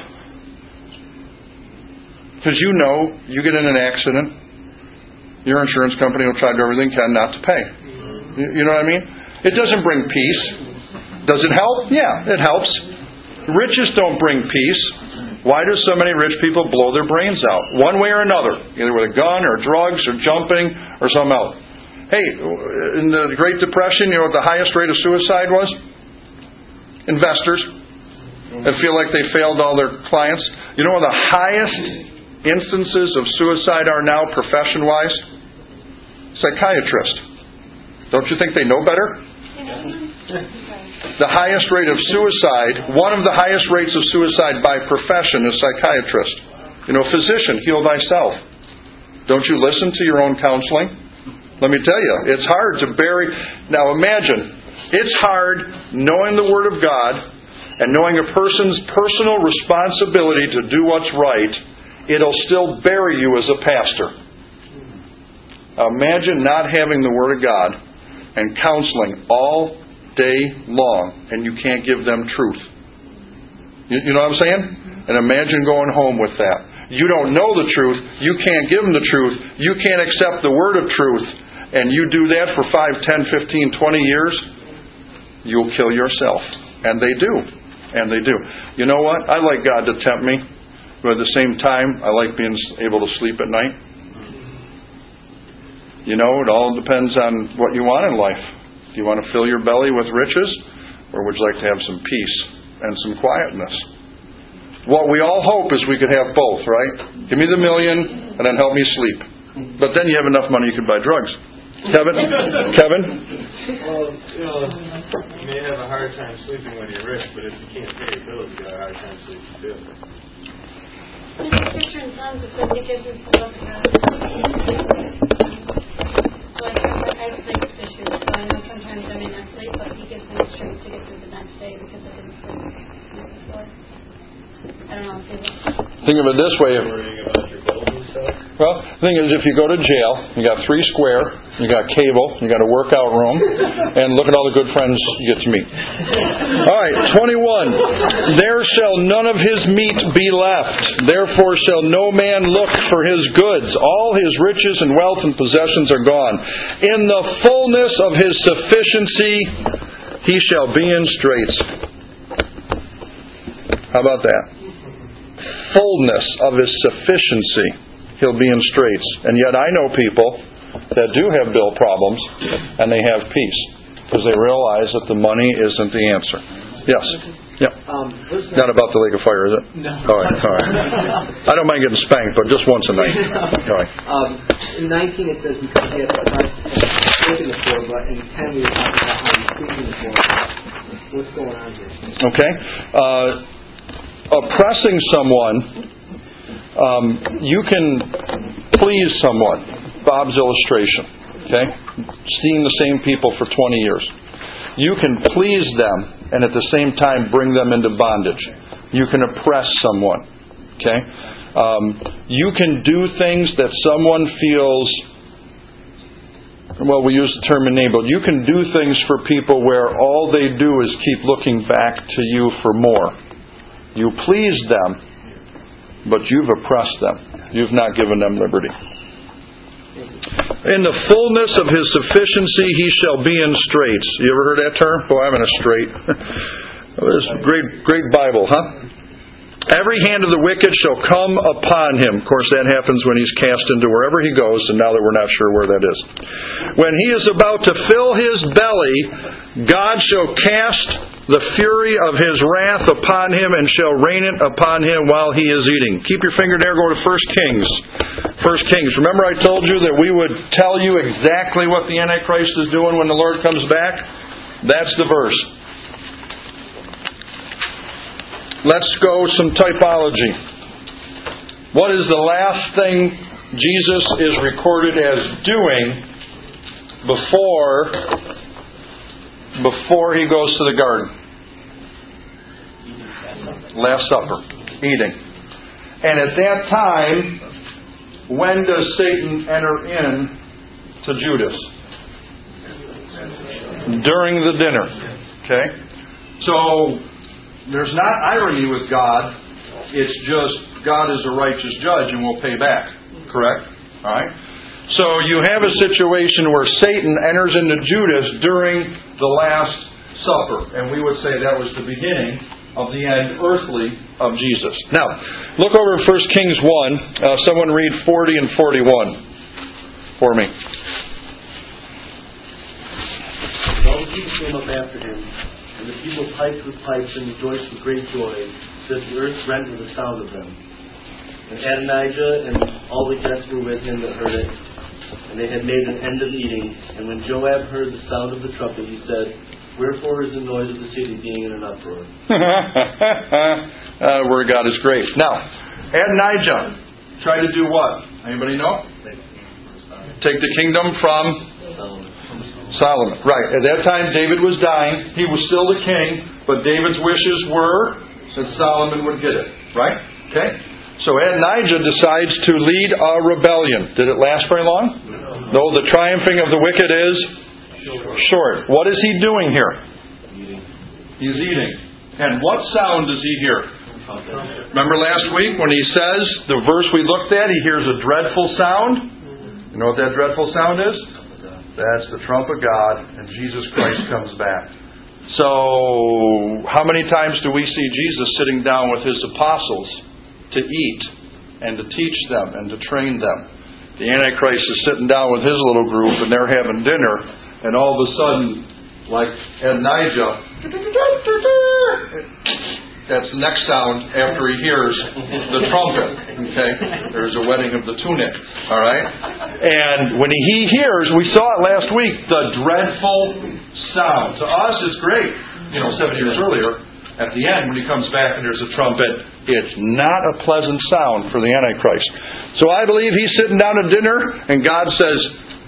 Because you know, you get in an accident, your insurance company will try to do everything it can not to pay. You know what I mean? It doesn't bring peace. Does it help? Yeah, it helps. Riches don't bring peace. Why do so many rich people blow their brains out? One way or another. Either with a gun or drugs or jumping or something else. Hey, in the Great Depression, you know what the highest rate of suicide was? Investors that feel like they failed all their clients. You know what the highest instances of suicide are now profession-wise? Psychiatrists. Don't you think they know better? The highest rate of suicide, one of the highest rates of suicide by profession is psychiatrist. You know, physician, heal thyself. Don't you listen to your own counseling? Let me tell you, it's hard to bury. Now imagine, it's hard knowing the Word of God and knowing a person's personal responsibility to do what's right. It'll still bury you as a pastor. Imagine not having the Word of God and counseling all day long, and you can't give them truth. You, you know what I'm saying? And imagine going home with that. You don't know the truth. You can't give them the truth. You can't accept the word of truth. And you do that for five, ten, fifteen, twenty years, you'll kill yourself. And they do. And they do. You know what? I like God to tempt me. But at the same time, I like being able to sleep at night. You know, it all depends on what you want in life. Do you want to fill your belly with riches? Or would you like to have some peace and some quietness? What we all hope is we could have both, right? Give me the million and then help me sleep. But then you have enough money you can buy drugs. Kevin? Kevin? Well, you know, you may have a hard time sleeping when you're rich, but if you can't pay your bills, you got a hard time sleeping too. In the scripture in Psalms, it says he gives us the love of God. So I have, I have sleep issues, so I know sometimes I may not sleep, but he gives me the strength to get through the next day because I didn't sleep the night before. I don't know if you think of it this way. If, Worrying about your bills and stuff? well, the thing is, if you go to jail, you got three square, you got cable, you got a workout room, and look at all the good friends you get to meet. All right, twenty-one. There shall none of his meat be left. Therefore shall no man look for his goods. All his riches and wealth and possessions are gone. In the fullness of his sufficiency he shall be in straits. How about that? Fullness of his sufficiency, he'll be in straits. And yet I know people that do have bill problems, and they have peace, because they realize that the money isn't the answer. Yes? Yep. Um, Not about the lake of fire, is it? No. All right, all right. I don't mind getting spanked, but just once a night. All right. Um, in nineteen it says because he has the price taken the poor, but in ten we were talking about how he's treating the poor. What's going on here? Okay. Uh, oppressing someone, um, you can please someone. Bob's illustration. Okay? Seeing the same people for twenty years. You can please them and at the same time bring them into bondage. You can oppress someone. Okay? Um, you can do things that someone feels, well, we use the term enabled. You can do things for people where all they do is keep looking back to you for more. You please them, but you've oppressed them. You've not given them liberty. In the fullness of his sufficiency he shall be in straits. You ever heard that term? Boy, I'm in a strait. This is great, great Bible, huh? Every hand of the wicked shall come upon him. Of course, that happens when he's cast into wherever he goes, and now that we're not sure where that is. When he is about to fill his belly, God shall cast the fury of his wrath upon him, and shall rain it upon him while he is eating. Keep your finger there, go to First Kings. First Kings. Remember I told you that we would tell you exactly what the Antichrist is doing when the Lord comes back? That's the verse. Let's go some typology. What is the last thing Jesus is recorded as doing before before he goes to the garden? Last Supper. Eating. And at that time, when does Satan enter in to Judas? During the dinner. Okay? So, there's not irony with God. It's just God is a righteous judge and will pay back. Correct? Alright? So you have a situation where Satan enters into Judas during the Last Supper. And we would say that was the beginning of the end earthly of Jesus. Now, look over at First Kings one. Uh, someone read forty and forty-one for me. All the people came up after him, and the people piped with pipes and rejoiced with great joy, so that the earth rent with the sound of them. And Adonijah and all the guests were with him that heard it, and they had made an end of eating. And when Joab heard the sound of the trumpet, he said, "Wherefore is the noise of the city being in an uproar?" uh, word of God is great. Now, Adonijah tried to do what? Anybody know? Take the kingdom from Solomon. Right. At that time, David was dying. He was still the king, but David's wishes were that Solomon would get it. Right? Okay? So Adonijah decides to lead a rebellion. Did it last very long? No. The triumphing of the wicked is short. What is he doing here? He's eating. And what sound does he hear? Remember last week when he says, the verse we looked at, he hears a dreadful sound? You know what that dreadful sound is? That's the trump of God, and Jesus Christ comes back. So, how many times do we see Jesus sitting down with his apostles to eat and to teach them and to train them? The Antichrist is sitting down with his little group and they're having dinner, and all of a sudden, like Adonijah, that's the next sound after he hears the trumpet. Okay? There's a wedding of the tunic. Alright? And when he hears, we saw it last week, the dreadful sound. To us, it's great. You know, seven years earlier, at the end, when he comes back and there's a trumpet, it's not a pleasant sound for the Antichrist. So I believe he's sitting down at dinner, and God says,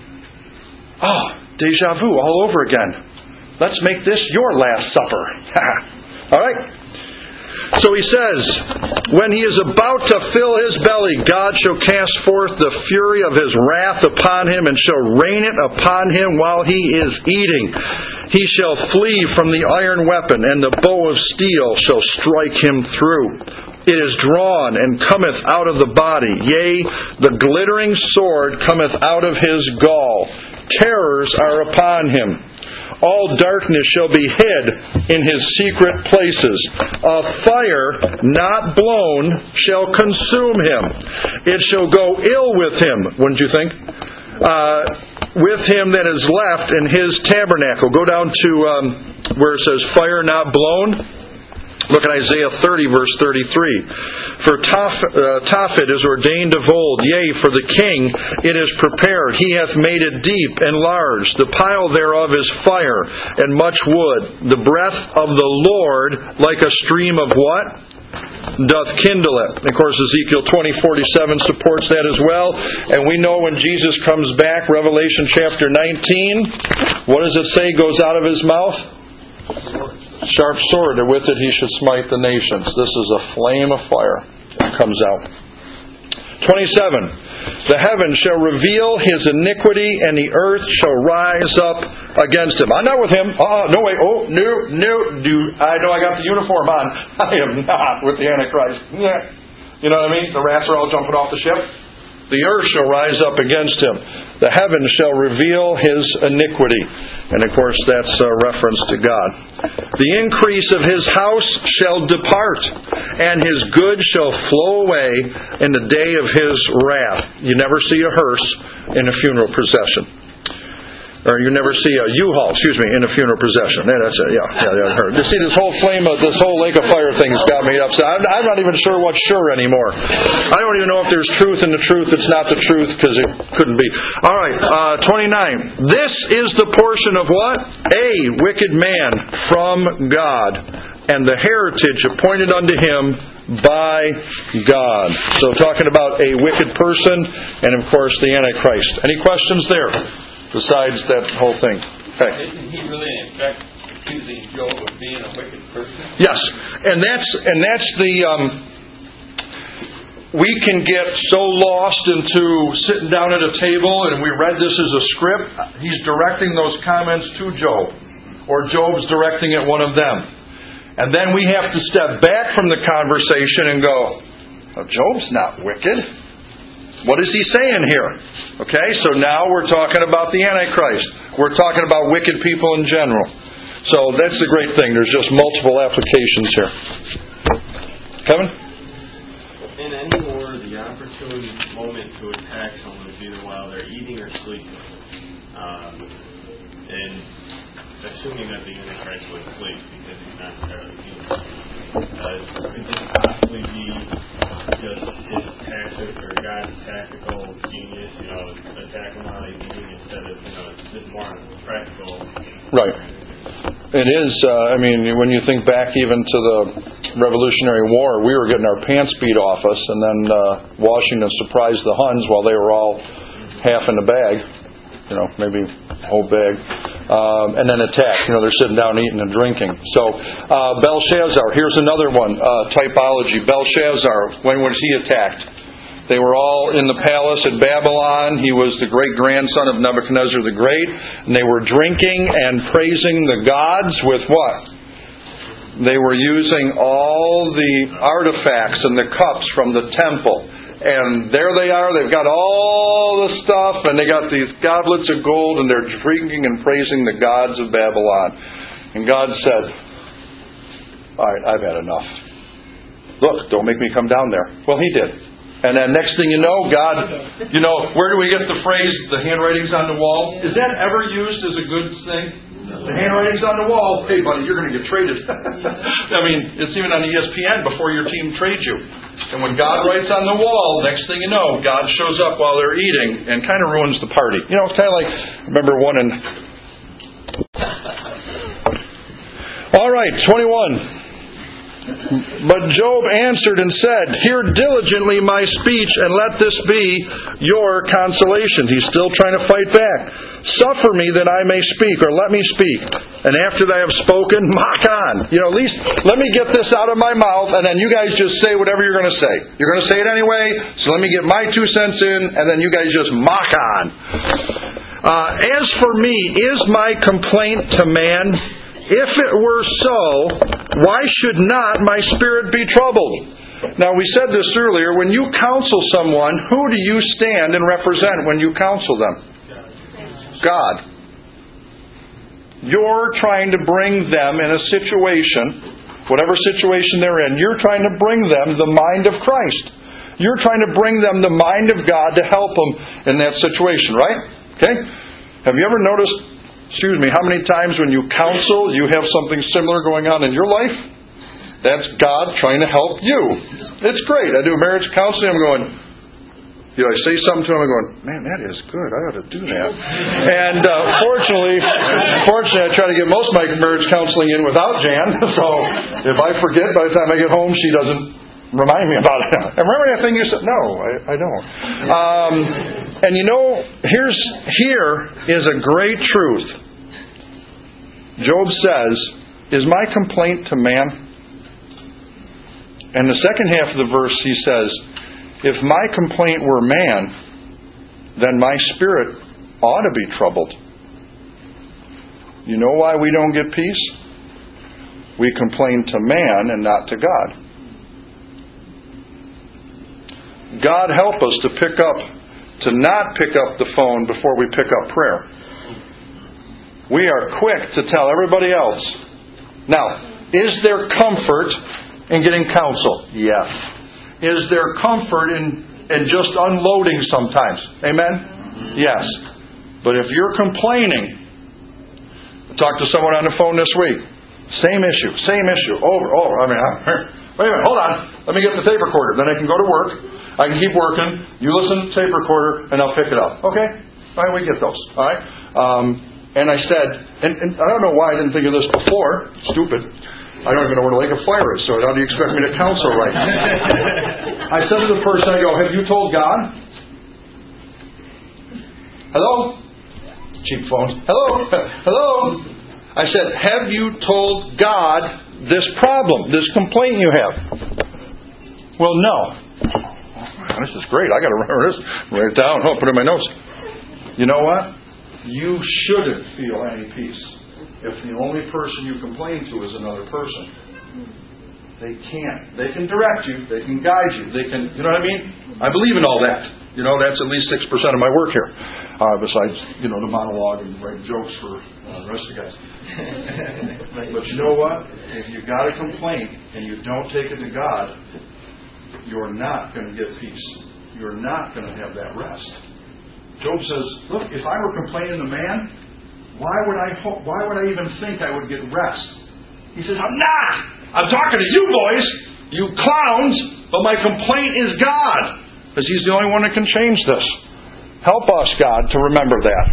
"Oh, deja vu all over again. Let's make this your last supper." Alright? So he says, when he is about to fill his belly, God shall cast forth the fury of his wrath upon him, and shall rain it upon him while he is eating. He shall flee from the iron weapon, and the bow of steel shall strike him through. It is drawn and cometh out of the body. Yea, the glittering sword cometh out of his gall. Terrors are upon him. All darkness shall be hid in his secret places. A fire not blown shall consume him. It shall go ill with him, wouldn't you think? Uh, with him that is left in his tabernacle. Go down to um, where it says fire not blown. Look at Isaiah thirty, verse thirty-three. For Toph- uh, Tophet is ordained of old, yea, for the king it is prepared. He hath made it deep and large. The pile thereof is fire and much wood. The breath of the Lord, like a stream of what? Doth kindle it. Of course, Ezekiel twenty forty-seven supports that as well. And we know when Jesus comes back, Revelation chapter nineteen, what does it say goes out of his mouth? Sharp sword, and with it he should smite the nations. This is a flame of fire that comes out. twenty-seven. The heavens shall reveal his iniquity, and the earth shall rise up against him. I'm not with him. Uh, no way. Oh, no, no. Do I know I got the uniform on? I am not with the Antichrist. Yeah. You know what I mean? The rats are all jumping off the ship. The earth shall rise up against him. The heavens shall reveal his iniquity. And of course, that's a reference to God. The increase of his house shall depart, and his goods shall flow away in the day of his wrath. You never see a hearse in a funeral procession. Or you never see a U-Haul, excuse me, in a funeral procession. Yeah, that's it. Yeah, yeah, yeah. I heard. You see, this whole flame of this whole lake of fire thing's got me upset. I'm, I'm not even sure what's sure anymore. I don't even know if there's truth in the truth that's not the truth, because it couldn't be. All right, uh, twenty-nine. This is the portion of what? A wicked man from God, and the heritage appointed unto him by God. So talking about a wicked person, and of course the Antichrist. Any questions there? Besides that whole thing. Okay. Isn't he really, in fact, accusing Job of being a wicked person? Yes, and that's and that's the. Um, we can get so lost into sitting down at a table, and we read this as a script. He's directing those comments to Job, or Job's directing at one of them, and then we have to step back from the conversation and go, oh, Job's not wicked. What is he saying here? Okay, so now we're talking about the Antichrist. We're talking about wicked people in general. So that's the great thing. There's just multiple applications here. Kevin? In any war, the opportune moment to attack someone is either while they're eating or sleeping. Um, and assuming that the Antichrist would sleep, because he's not entirely human. Uh, could this possibly be just his tactic or God's tactical genius, you know, attack him while he's eating instead of, you know, just more on a practical. Right. It is, uh, I mean, when you think back even to the Revolutionary War, we were getting our pants beat off us, and then uh, Washington surprised the Huns while they were all half in the bag, you know, maybe a whole bag, um, and then attacked. You know, they're sitting down eating and drinking. So, uh, Belshazzar, here's another one, uh, typology. Belshazzar, when was he attacked? They were all in the palace at Babylon. He was the great-grandson of Nebuchadnezzar the Great. And they were drinking and praising the gods with what? They were using all the artifacts and the cups from the temple. And there they are. They've got all the stuff, and they got these goblets of gold, and they're drinking and praising the gods of Babylon. And God said, all right, I've had enough. Look, don't make me come down there. Well, He did. And then next thing you know, God, you know, where do we get the phrase, the handwriting's on the wall? Is that ever used as a good thing? The handwriting's on the wall. Hey, buddy, you're going to get traded. I mean, it's even on E S P N before your team trades you. And when God writes on the wall, next thing you know, God shows up while they're eating and kind of ruins the party. You know, it's kind of like, I remember one in... All right, twenty-one. But Job answered and said, hear diligently my speech, and let this be your consolation. He's still trying to fight back. Suffer me that I may speak, or let me speak. And after that I have spoken, mock on. You know, at least let me get this out of my mouth, and then you guys just say whatever you're going to say. You're going to say it anyway, so let me get my two cents in, and then you guys just mock on. Uh, as for me, is my complaint to man? If it were so, why should not my spirit be troubled? Now, we said this earlier. When you counsel someone, who do you stand and represent when you counsel them? God. You're trying to bring them in a situation, whatever situation they're in, you're trying to bring them the mind of Christ. You're trying to bring them the mind of God to help them in that situation, right? Okay? Have you ever noticed... Excuse me, how many times when you counsel, you have something similar going on in your life? That's God trying to help you. It's great. I do marriage counseling. I'm going, you know, I say something to him, I'm going, man, that is good. I ought to do that. And uh, fortunately, fortunately, I try to get most of my marriage counseling in without Jan. So if I forget, by the time I get home, she doesn't remind me about it. And remember that thing you said? No, I, I don't. Um, and you know, here's here is a great truth. Job says, is my complaint to man? And the second half of the verse he says, if my complaint were man, then my spirit ought to be troubled. You know why we don't get peace? We complain to man and not to God. God help us to pick up, to not pick up the phone before we pick up prayer. We are quick to tell everybody else. Now, is there comfort in getting counsel? Yes. Is there comfort in, in just unloading sometimes? Amen? Yes. But if you're complaining, I talked to someone on the phone this week. Same issue, same issue, over, over. I mean, wait a minute, hold on. Let me get the tape recorder. Then I can go to work. I can keep working. You listen to the tape recorder, and I'll pick it up. Okay? All right, we get those. All right? Um, and I said, and, and I don't know why I didn't think of this before. Stupid. I don't even know where the Lake of Fire is, so how do you expect me to counsel right now? I said to the person, I go, have you told God? Hello? Cheap phones. Hello? Hello? I said, have you told God this problem, this complaint you have? Well, no. This is great. I got to remember this. Write it down. Oh, put it in my notes. You know what? You shouldn't feel any peace if the only person you complain to is another person. They can't. They can direct you. They can guide you. They can, you know what I mean? I believe in all that. You know, that's at least six percent of my work here. Uh, besides, you know, the monologue and writing jokes for uh, the rest of the guys. But you know what? If you got a complaint and you don't take it to God, you're not going to get peace. You're not going to have that rest. Job says, look, if I were complaining to man, why would I ho- why would I even think I would get rest? He says, I'm not! I'm talking to you boys, you clowns, but my complaint is God. Because He's the only one that can change this. Help us, God, to remember that.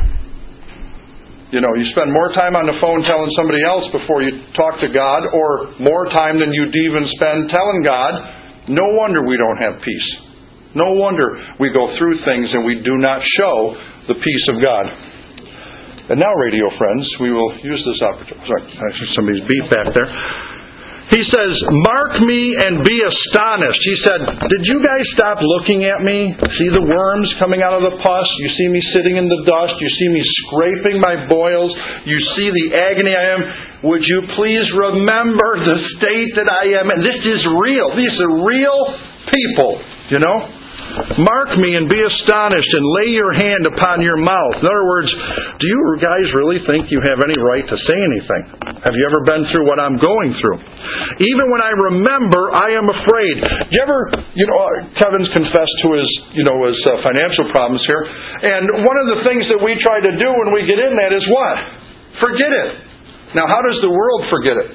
You know, you spend more time on the phone telling somebody else before you talk to God, or more time than you'd even spend telling God. No wonder we don't have peace. No wonder we go through things and we do not show the peace of God. And now, radio friends, we will use this opportunity. Sorry, I see somebody's beat back there. He says, mark me and be astonished. He said, did you guys stop looking at me? See the worms coming out of the pus? You see me sitting in the dust? You see me scraping my boils? You see the agony I am? Would you please remember the state that I am in? This is real. These are real people, you know? Mark me and be astonished and lay your hand upon your mouth. In other words, do you guys really think you have any right to say anything? Have you ever been through what I'm going through? Even when I remember, I am afraid. You ever, you know, Kevin's confessed to his, you know, his uh, financial problems here. And one of the things that we try to do when we get in that is what? Forget it. Now, how does the world forget it?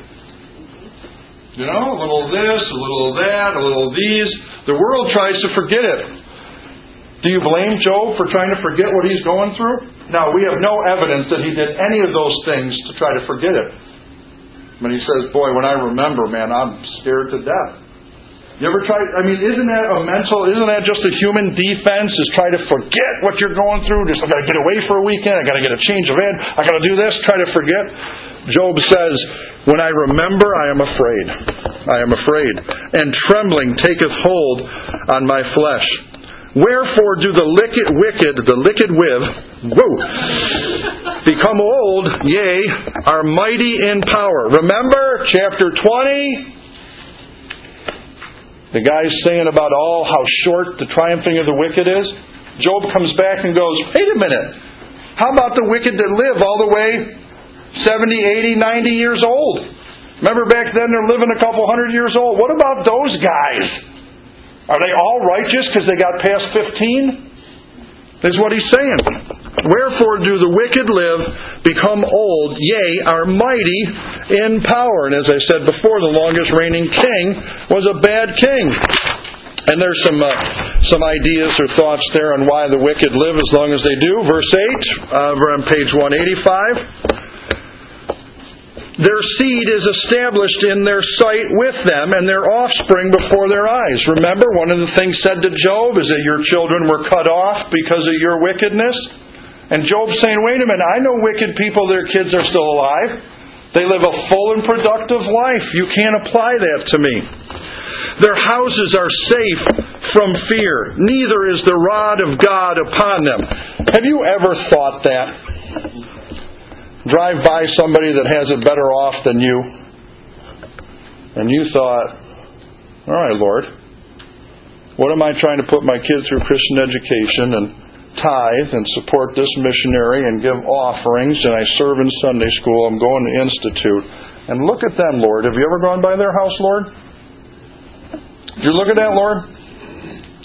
You know, a little this, a little that, a little these. The world tries to forget it. Do you blame Job for trying to forget what he's going through? No, we have no evidence that he did any of those things to try to forget it. But he says, boy, when I remember, man, I'm scared to death. You ever try, I mean, isn't that a mental, isn't that just a human defense, is try to forget what you're going through? Just, I've got to get away for a weekend, I've got to get a change of ed, I've got to do this, try to forget. Job says, when I remember, I am afraid. I am afraid. And trembling taketh hold on my flesh. Wherefore do the wicked, wicked the wicked with, whoa, become old, yea, are mighty in power. Remember, chapter twenty? The guy's saying about all how short the triumphing of the wicked is. Job comes back and goes, wait a minute. How about the wicked that live all the way seventy, eighty, ninety years old? Remember back then they're living a couple hundred years old. What about those guys? Are they all righteous because they got past fifteen? That's what he's saying. Wherefore do the wicked live, become old, yea, are mighty in power. And as I said before, the longest reigning king was a bad king. And there's some uh, some ideas or thoughts there on why the wicked live as long as they do. Verse eight, uh, we're on page one eighty-five. Their seed is established in their sight with them, and their offspring before their eyes. Remember, one of the things said to Job is that your children were cut off because of your wickedness. And Job's saying, wait a minute, I know wicked people, their kids are still alive. They live a full and productive life. You can't apply that to me. Their houses are safe from fear. Neither is the rod of God upon them. Have you ever thought that? Drive by somebody that has it better off than you, and you thought, all right, Lord, what am I trying to put my kids through Christian education and tithe and support this missionary and give offerings, and I serve in Sunday school, I'm going to Institute, and look at them, Lord. Have you ever gone by their house, Lord? Did you look at that, Lord?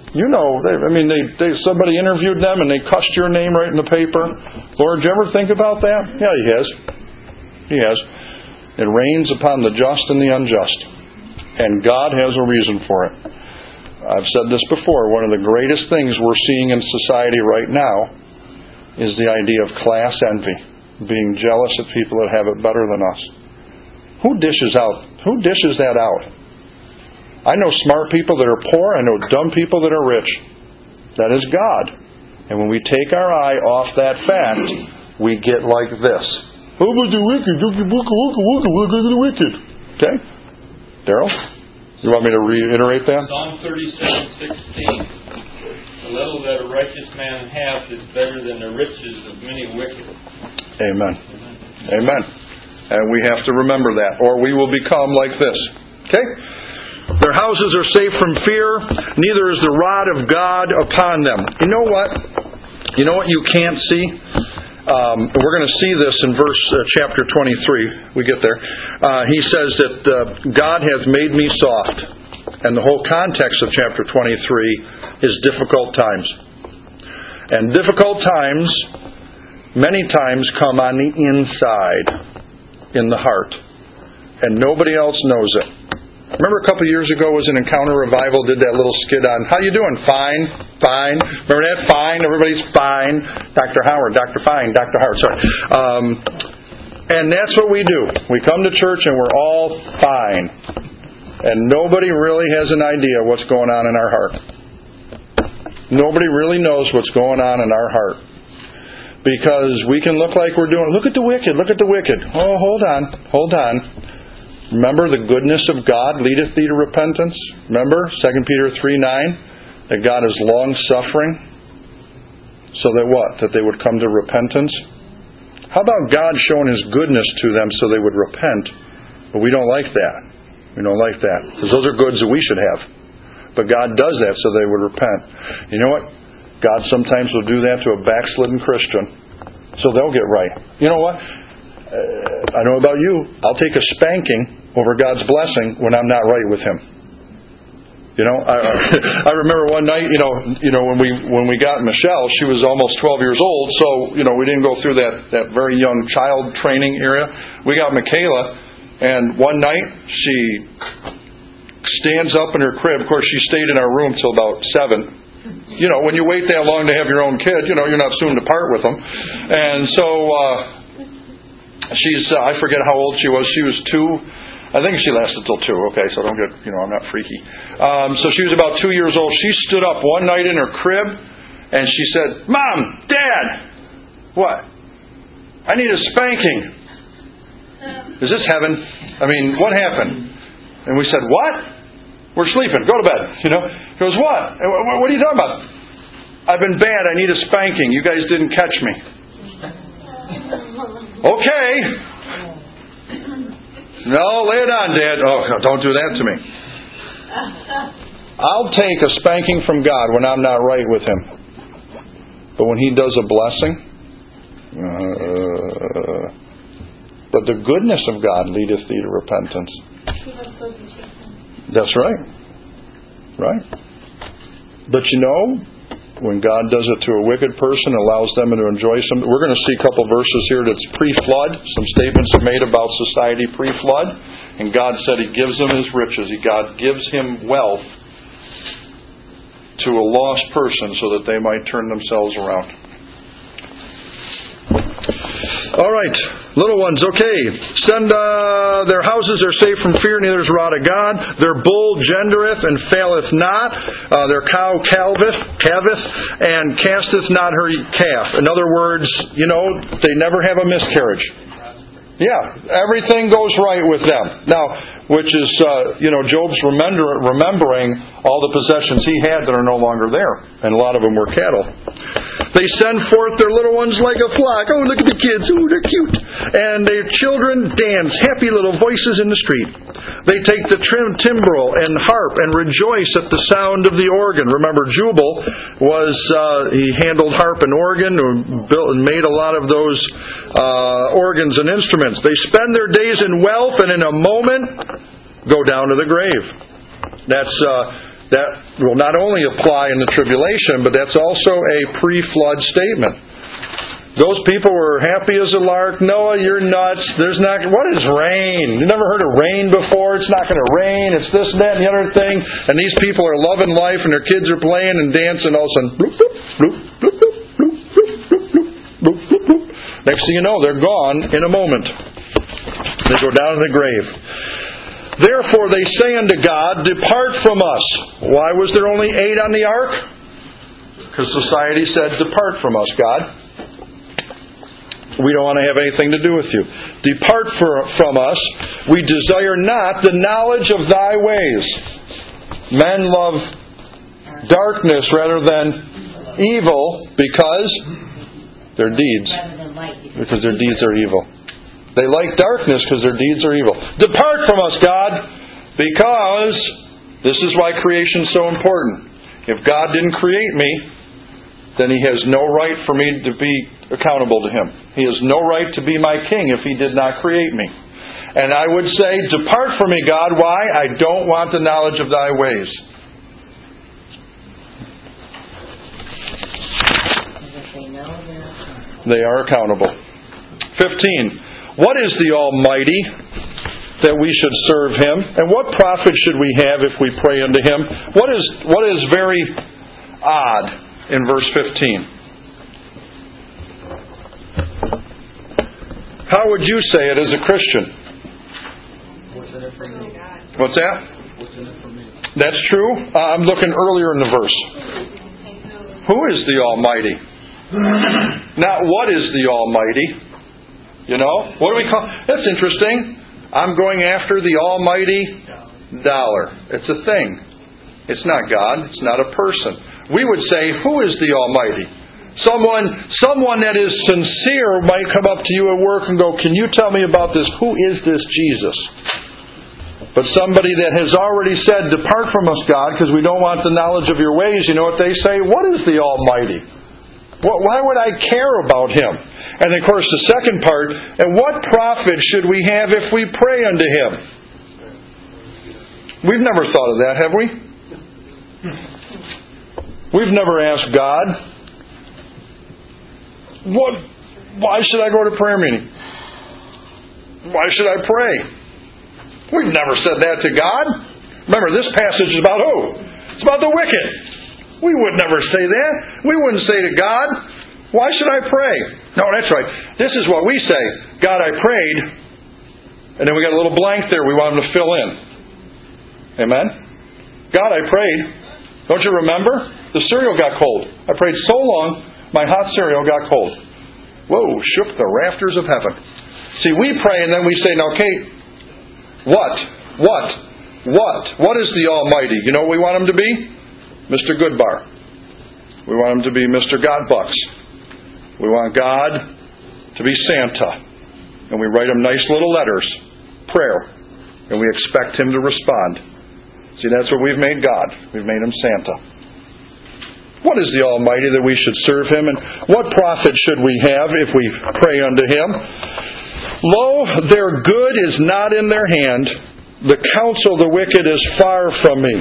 You know, they, I mean, they, they somebody interviewed them and they cussed your name right in the paper. Lord, did you ever think about that? Yeah, He has. He has. It rains upon the just and the unjust. And God has a reason for it. I've said this before. One of the greatest things we're seeing in society right now is the idea of class envy. Being jealous of people that have it better than us. Who dishes out? Who dishes that out? I know smart people that are poor. I know dumb people that are rich. That is God. And when we take our eye off that fact, we get like this. Oh, but the wicked, look at the wicked. Okay? Daryl? You want me to reiterate that? Psalm thirty-seven sixteen. The little that a righteous man hath is better than the riches of many wicked. Amen. Amen. And we have to remember that, or we will become like this. Okay? Their houses are safe from fear, neither is the rod of God upon them. You know what? You know what you can't see? Um, we're going to see this in verse uh, chapter twenty-three. We get there. Uh, he says that uh, God hath made me soft. And the whole context of chapter twenty-three is difficult times. And difficult times, many times, come on the inside, in the heart. And nobody else knows it. Remember a couple of years ago was an Encounter Revival, did that little skit on, how you doing? Fine, fine. Remember that? Fine, everybody's fine. Doctor Howard, Doctor Fine, Doctor Howard, sorry. Um, and that's what we do. We come to church and we're all fine. And nobody really has an idea what's going on in our heart. Nobody really knows what's going on in our heart. Because we can look like we're doing, look at the wicked, look at the wicked. Oh, hold on, hold on. Remember, the goodness of God leadeth thee to repentance. Remember, Second Peter three nine, that God is long-suffering, so that what? That they would come to repentance. How about God showing His goodness to them so they would repent? But we don't like that. We don't like that. Because those are goods that we should have. But God does that so they would repent. You know what? God sometimes will do that to a backslidden Christian, so they'll get right. You know what? Uh, I know about you. I'll take a spanking over God's blessing when I'm not right with Him. You know, I, I remember one night. You know, you know when we when we got Michelle, she was almost twelve years old. So you know, we didn't go through that that very young child training area. We got Michaela, and one night she stands up in her crib. Of course, she stayed in our room till about seven. You know, when you wait that long to have your own kid, you know, you're not soon to part with them. And so. Uh, She's, uh, I forget how old she was. She was two. I think she lasted till two. Okay, so don't get, you know, I'm not freaky. Um, so she was about two years old. She stood up one night in her crib and she said, Mom, Dad, what? I need a spanking. Is this heaven? I mean, what happened? And we said, what? We're sleeping. Go to bed. You know? He goes, what? What are you talking about? I've been bad. I need a spanking. You guys didn't catch me. Okay. No, lay it on, Dad. Oh, don't do that to me. I'll take a spanking from God when I'm not right with Him. But when He does a blessing, uh, but the goodness of God leadeth thee to repentance. That's right. Right. But you know, when God does it to a wicked person, allows them to enjoy some. We're going to see a couple verses here that's pre-flood. Some statements are made about society pre-flood. And God said He gives them His riches. He, God gives Him wealth to a lost person so that they might turn themselves around. All right, little ones, okay. Send uh, their houses are safe from fear, neither is rod of God. Their bull gendereth and faileth not. Uh, their cow calveth, calveth, and casteth not her calf. In other words, you know, they never have a miscarriage. Yeah, everything goes right with them. Now, which is, uh, you know, Job's remember, remembering all the possessions he had that are no longer there. And a lot of them were cattle. They send forth their little ones like a flock. Oh, look at the kids. Oh, they're cute. And their children dance, happy little voices in the street. They take the trim, timbrel and harp and rejoice at the sound of the organ. Remember, Jubal was, uh, he handled harp and organ and built and made a lot of those uh, organs and instruments. They spend their days in wealth and in a moment go down to the grave. That's uh, That will not only apply in the tribulation, but that's also a pre-flood statement. Those people were happy as a lark. Noah, you're nuts. There's not. What is rain? You never heard of rain before? It's not going to rain. It's this, that, and the other thing. And these people are loving life, and their kids are playing and dancing. All of a sudden, bloop, bloop, bloop, bloop, bloop, bloop, bloop, bloop, bloop, bloop, bloop. Next thing you know, they're gone in a moment. They go down in the grave. Therefore they say unto God, depart from us. Why was there only eight on the ark? Because society said, depart from us, God. We don't want to have anything to do with you. Depart from us. We desire not the knowledge of thy ways. Men love darkness rather than evil because their deeds. Because their deeds are evil. They like darkness because their deeds are evil. Depart from us, God, because this is why creation is so important. If God didn't create me, then He has no right for me to be accountable to Him. He has no right to be my king if He did not create me. And I would say, depart from me, God. Why? I don't want the knowledge of thy ways. They are accountable. Fifteen. What is the Almighty that we should serve Him? And what profit should we have if we pray unto Him? What is what is very odd in verse fifteen? How would you say it as a Christian? What's in it for me? What's that? What's in it for me? That's true. Uh, I'm looking earlier in the verse. Who is the Almighty? Not what is the Almighty. You know? What do we call... That's interesting. I'm going after the almighty dollar. It's a thing. It's not God. It's not a person. We would say, who is the Almighty? Someone someone that is sincere might come up to you at work and go, can you tell me about this? Who is this Jesus? But somebody that has already said, depart from us, God, because we don't want the knowledge of your ways, you know what they say? What is the Almighty? Why would I care about Him? And of course the second part, and what profit should we have if we pray unto Him? We've never thought of that, have we? We've never asked God, what? Why should I go to prayer meeting? Why should I pray? We've never said that to God. Remember, this passage is about who? It's about the wicked. We would never say that. We wouldn't say to God, why should I pray? No, that's right. This is what we say. God, I prayed. And then we got a little blank there we want Him to fill in. Amen? God, I prayed. Don't you remember? The cereal got cold. I prayed so long, my hot cereal got cold. Whoa, shook the rafters of heaven. See, we pray and then we say, now, Kate, what? What? What? What is the Almighty? You know what we want Him to be? Mister Goodbar. We want Him to be Mister Godbucks. We want God to be Santa. And we write Him nice little letters. Prayer. And we expect Him to respond. See, that's what we've made God. We've made Him Santa. What is the Almighty that we should serve Him? And what profit should we have if we pray unto Him? Lo, their good is not in their hand. The counsel of the wicked is far from me.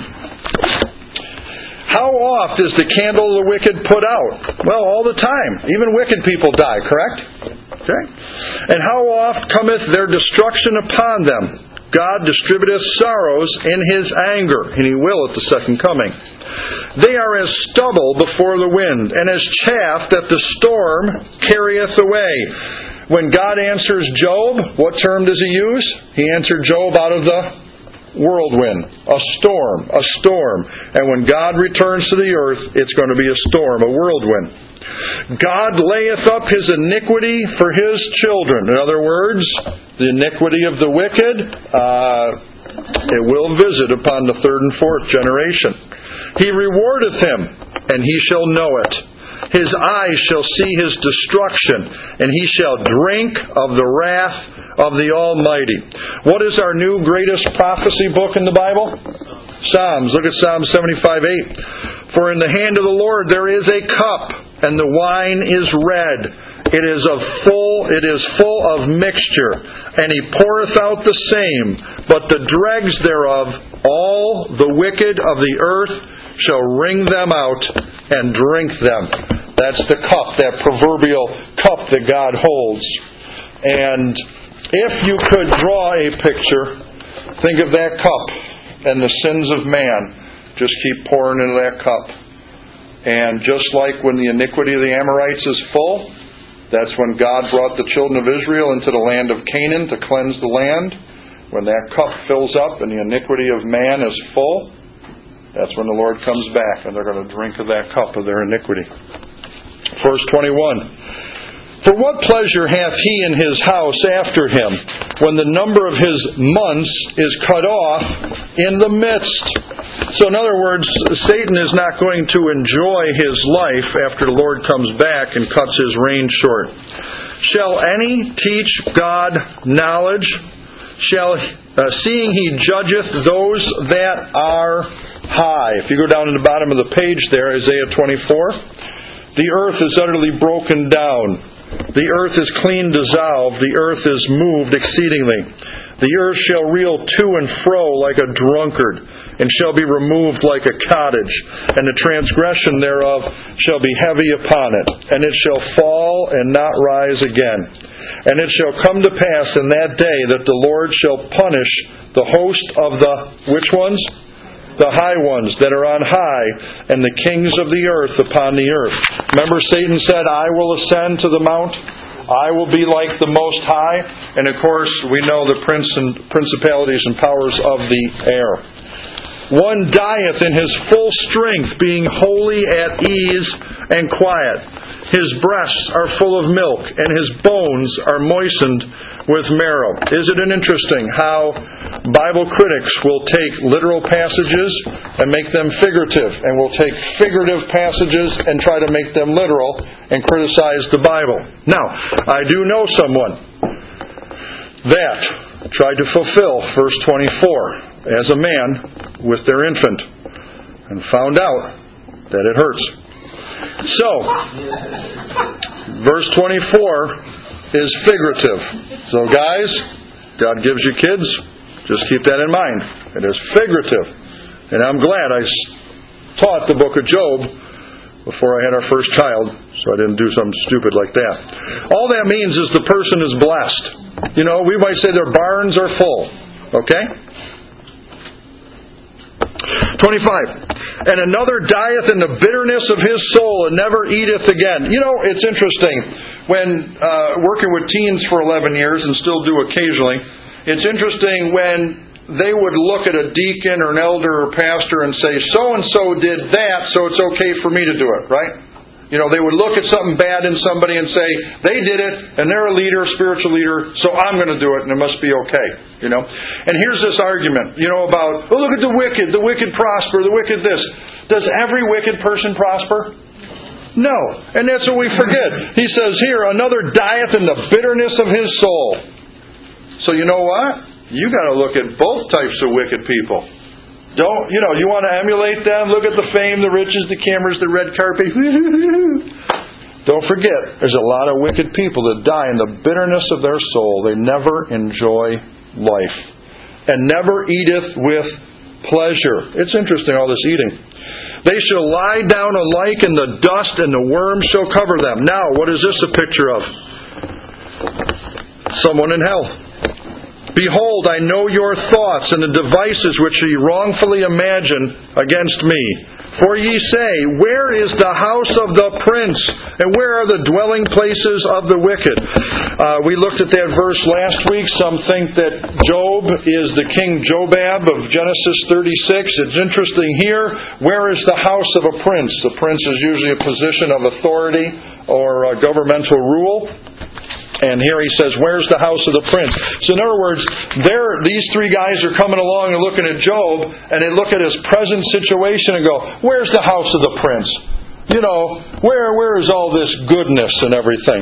How oft is the candle of the wicked put out? Well, all the time. Even wicked people die, correct? Okay. And how oft cometh their destruction upon them? God distributeth sorrows in His anger, and He will at the second coming. They are as stubble before the wind, and as chaff that the storm carrieth away. When God answers Job, what term does He use? He answered Job out of the whirlwind, a storm, a storm. And when God returns to the earth, it's going to be a storm, a whirlwind. God layeth up His iniquity for His children. In other words, the iniquity of the wicked, uh, it will visit upon the third and fourth generation. He rewardeth him, and he shall know it. His eyes shall see his destruction, and he shall drink of the wrath of the Almighty. What is our new greatest prophecy book in the Bible? Psalms. Look at Psalm seventy-five eight. For in the hand of the Lord there is a cup, and the wine is red, It is of full, it is full of mixture, and he poureth out the same, but the dregs thereof, all the wicked of the earth shall wring them out and drink them. That's the cup, that proverbial cup that God holds. And if you could draw a picture, think of that cup and the sins of man just keep pouring into that cup. And just like when the iniquity of the Amorites is full, that's when God brought the children of Israel into the land of Canaan to cleanse the land. When that cup fills up and the iniquity of man is full, that's when the Lord comes back and they're going to drink of that cup of their iniquity. Verse twenty-one. For what pleasure hath he in his house after him, when the number of his months is cut off in the midst? So in other words, Satan is not going to enjoy his life after the Lord comes back and cuts his reign short. Shall any teach God knowledge? Shall, uh, seeing he judgeth those that are high. If you go down to the bottom of the page there, Isaiah twenty-four, the earth is utterly broken down. The earth is clean dissolved. The earth is moved exceedingly. The earth shall reel to and fro like a drunkard, and shall be removed like a cottage, and the transgression thereof shall be heavy upon it, and it shall fall and not rise again. And it shall come to pass in that day that the Lord shall punish the host of the, which ones? The high ones that are on high, and the kings of the earth upon the earth. Remember, Satan said, I will ascend to the mount. I will be like the Most High. And of course, we know the prince and principalities and powers of the air. One dieth in his full strength, being wholly at ease and quiet. His breasts are full of milk, and his bones are moistened with marrow. Isn't it interesting how Bible critics will take literal passages and make them figurative, and will take figurative passages and try to make them literal and criticize the Bible? Now, I do know someone that tried to fulfill verse twenty-four as a man with their infant and found out that it hurts. So, verse twenty-four is figurative. So guys, God gives you kids, just keep that in mind. It is figurative. And I'm glad I taught the book of Job before I had our first child, so I didn't do something stupid like that. All that means is the person is blessed. You know, we might say their barns are full. Okay? twenty-five. And another dieth in the bitterness of his soul and never eateth again. You know, it's interesting. When uh, working with teens for eleven years and still do occasionally, it's interesting when they would look at a deacon or an elder or pastor and say, so-and-so did that, so it's okay for me to do it, right? You know, they would look at something bad in somebody and say, they did it, and they're a leader, a spiritual leader, so I'm going to do it, and it must be okay. You know? And here's this argument, you know, about, oh, look at the wicked, the wicked prosper, the wicked this. Does every wicked person prosper? No. And that's what we forget. He says here, another dieth in the bitterness of his soul. So you know what? You got to look at both types of wicked people. Don't, you know, you want to emulate them? Look at the fame, the riches, the cameras, the red carpet. Don't forget, there's a lot of wicked people that die in the bitterness of their soul. They never enjoy life. And never eateth with pleasure. It's interesting, all this eating. They shall lie down alike in the dust, and the worms shall cover them. Now, what is this a picture of? Someone in hell. Behold, I know your thoughts and the devices which ye wrongfully imagine against me. For ye say, where is the house of the prince? And where are the dwelling places of the wicked? Uh, we looked at that verse last week. Some think that Job is the King Jobab of Genesis thirty-six. It's interesting here. Where is the house of a prince? The prince is usually a position of authority or uh, governmental rule. And here he says, where's the house of the prince? So in other words, there, these three guys are coming along and looking at Job, and they look at his present situation and go, where's the house of the prince? You know, where where is all this goodness and everything?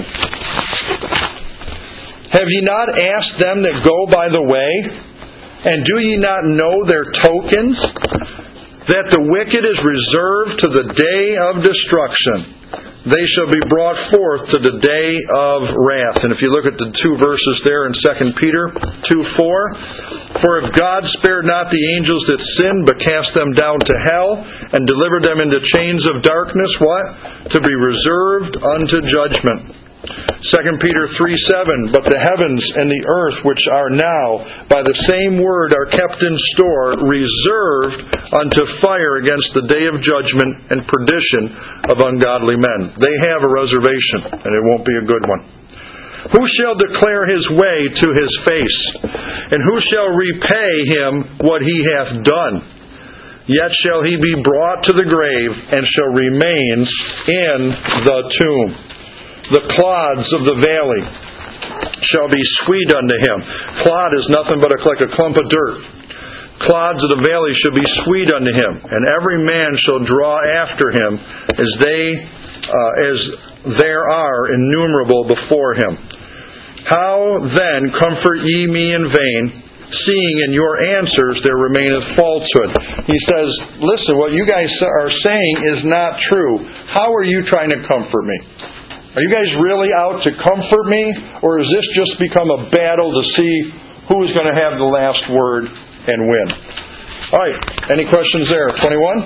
Have ye not asked them that go by the way? And do ye not know their tokens? That the wicked is reserved to the day of destruction. they shall be brought forth to the day of wrath. And if you look at the two verses there in Second Peter two four, for if God spared not the angels that sinned, but cast them down to hell, and delivered them into chains of darkness, what? To be reserved unto judgment. Second Peter three seven, but the heavens and the earth which are now by the same word are kept in store, reserved unto fire against the day of judgment and perdition of ungodly men. They have a reservation, and it won't be a good one. Who shall declare his way to his face? And who shall repay him what he hath done? Yet shall he be brought to the grave, and shall remain in the tomb. The clods of the valley shall be sweet unto him. Clod is nothing but a, like a clump of dirt. Clods of the valley shall be sweet unto him, and every man shall draw after him as they uh, as there are innumerable before him. How then comfort ye me in vain, seeing in your answers there remaineth falsehood? He says, listen, what you guys are saying is not true. How are you trying to comfort me? Are you guys really out to comfort me? Or has this just become a battle to see who's going to have the last word and win? All right. Any questions there? twenty-one?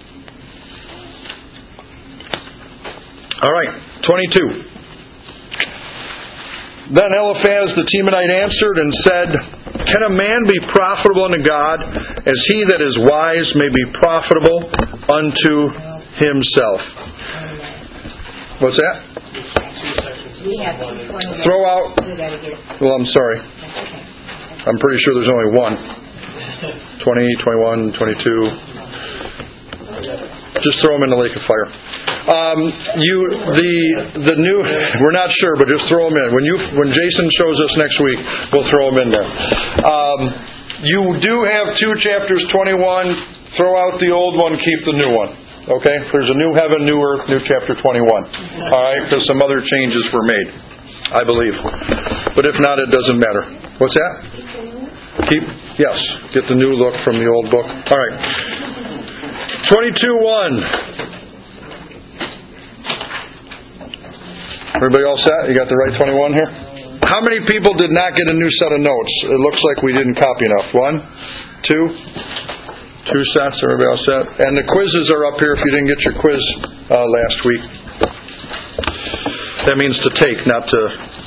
All right. twenty-two. Then Eliphaz the Temanite answered and said, can a man be profitable unto God, as he that is wise may be profitable unto himself? What's that? Throw out. Well, I'm sorry. I'm pretty sure there's only one. twenty, twenty-one, twenty-two. Just throw them in the lake of fire. Um, you, the the new. We're not sure, but just throw them in. When you when Jason shows us next week, we'll throw them in there. Um, you do have two chapters, twenty-one. Throw out the old one. Keep the new one. Okay? There's a new heaven, new earth, new chapter twenty-one. All right? Because some other changes were made, I believe. But if not, it doesn't matter. What's that? Keep, yes. Get the new look from the old book. All right. twenty-two one. Everybody all set? You got the right twenty-one here? How many people did not get a new set of notes? It looks like we didn't copy enough. One? Two? Two sets, everybody all set? And the quizzes are up here if you didn't get your quiz uh, last week. That means to take, not to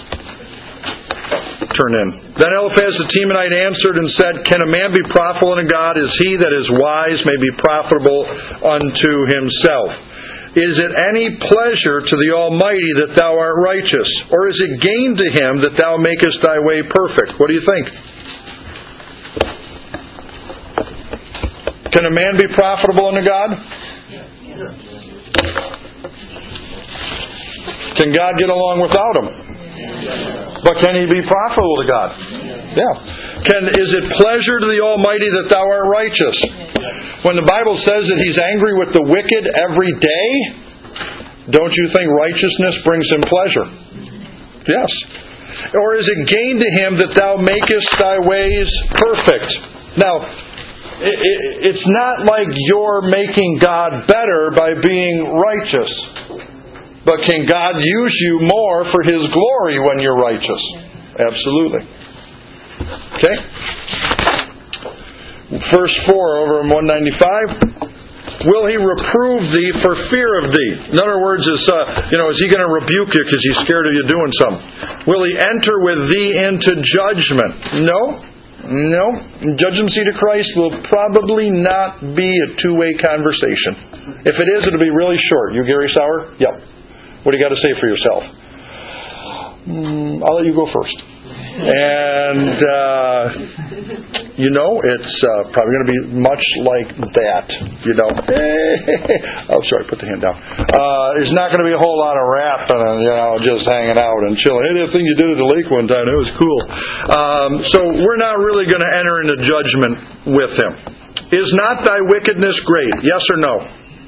turn in. Then Eliphaz the Temanite answered and said, can a man be profitable unto God, as he that is wise may be profitable unto himself? Is it any pleasure to the Almighty that thou art righteous? Or is it gain to him that thou makest thy way perfect? What do you think? Can a man be profitable unto God? Can God get along without him? But can he be profitable to God? Yeah. Can, is it pleasure to the Almighty that thou art righteous? When the Bible says that he's angry with the wicked every day, don't you think righteousness brings him pleasure? Yes. Or is it gain to him that thou makest thy ways perfect? Now, it, it, it's not like you're making God better by being righteous. But can God use you more for His glory when you're righteous? Absolutely. Okay? Verse four over in one ninety-five. Will He reprove thee for fear of thee? In other words, is uh, you know, is He going to rebuke you because He's scared of you doing something? Will He enter with thee into judgment? No. No. Judgment seat of Christ will probably not be a two-way conversation. If it is, it'll be really short. You Gary Sauer? Yep. What do you got to say for yourself? Mm, I'll let you go first. And, uh, you know, it's uh, probably going to be much like that. You know, oh, sorry, put the hand down. Uh, there's not going to be a whole lot of rapping and, you know, just hanging out and chilling. Hey, that thing you did at the lake one time, that was cool. Um, so we're not really going to enter into judgment with Him. Is not thy wickedness great? Yes or no?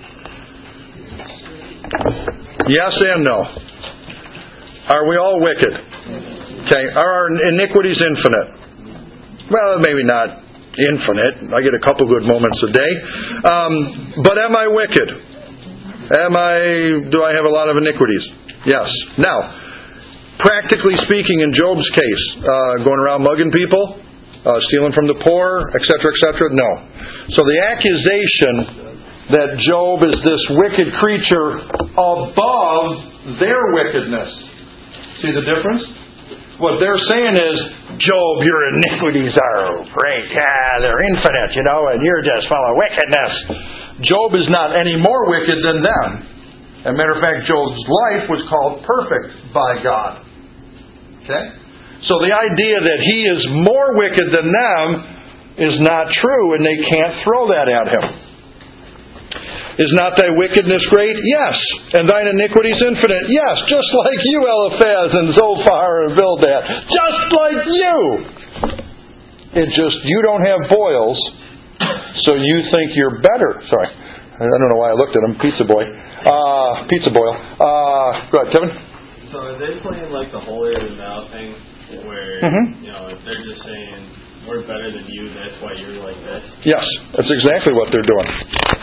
Yes and no. Are we all wicked? Okay. Are our iniquities infinite? Well, maybe not infinite. I get a couple good moments a day. Um, but am I wicked? Am I, do I have a lot of iniquities? Yes. Now, practically speaking, in Job's case, uh, going around mugging people, uh, stealing from the poor, et cetera, et cetera, no. So the accusation that Job is this wicked creature above their wickedness. See the difference? What they're saying is, Job, your iniquities are great. Yeah, they're infinite, you know, and you're just full of wickedness. Job is not any more wicked than them. As a matter of fact, Job's life was called perfect by God. Okay? So the idea that he is more wicked than them is not true, and they can't throw that at him. Is not thy wickedness great? Yes. And thine iniquities infinite? Yes. Just like you, Eliphaz and Zophar and Bildad. Just like you. It just, you don't have boils, so you think you're better. Sorry. I don't know why I looked at him. Pizza boy. Uh, pizza boil. Uh, go ahead, Kevin. So are they playing like the holier than thou thing, where, mm-hmm. you know, if they're just saying, we're better than you, that's why you're like this? Yes. That's exactly what they're doing.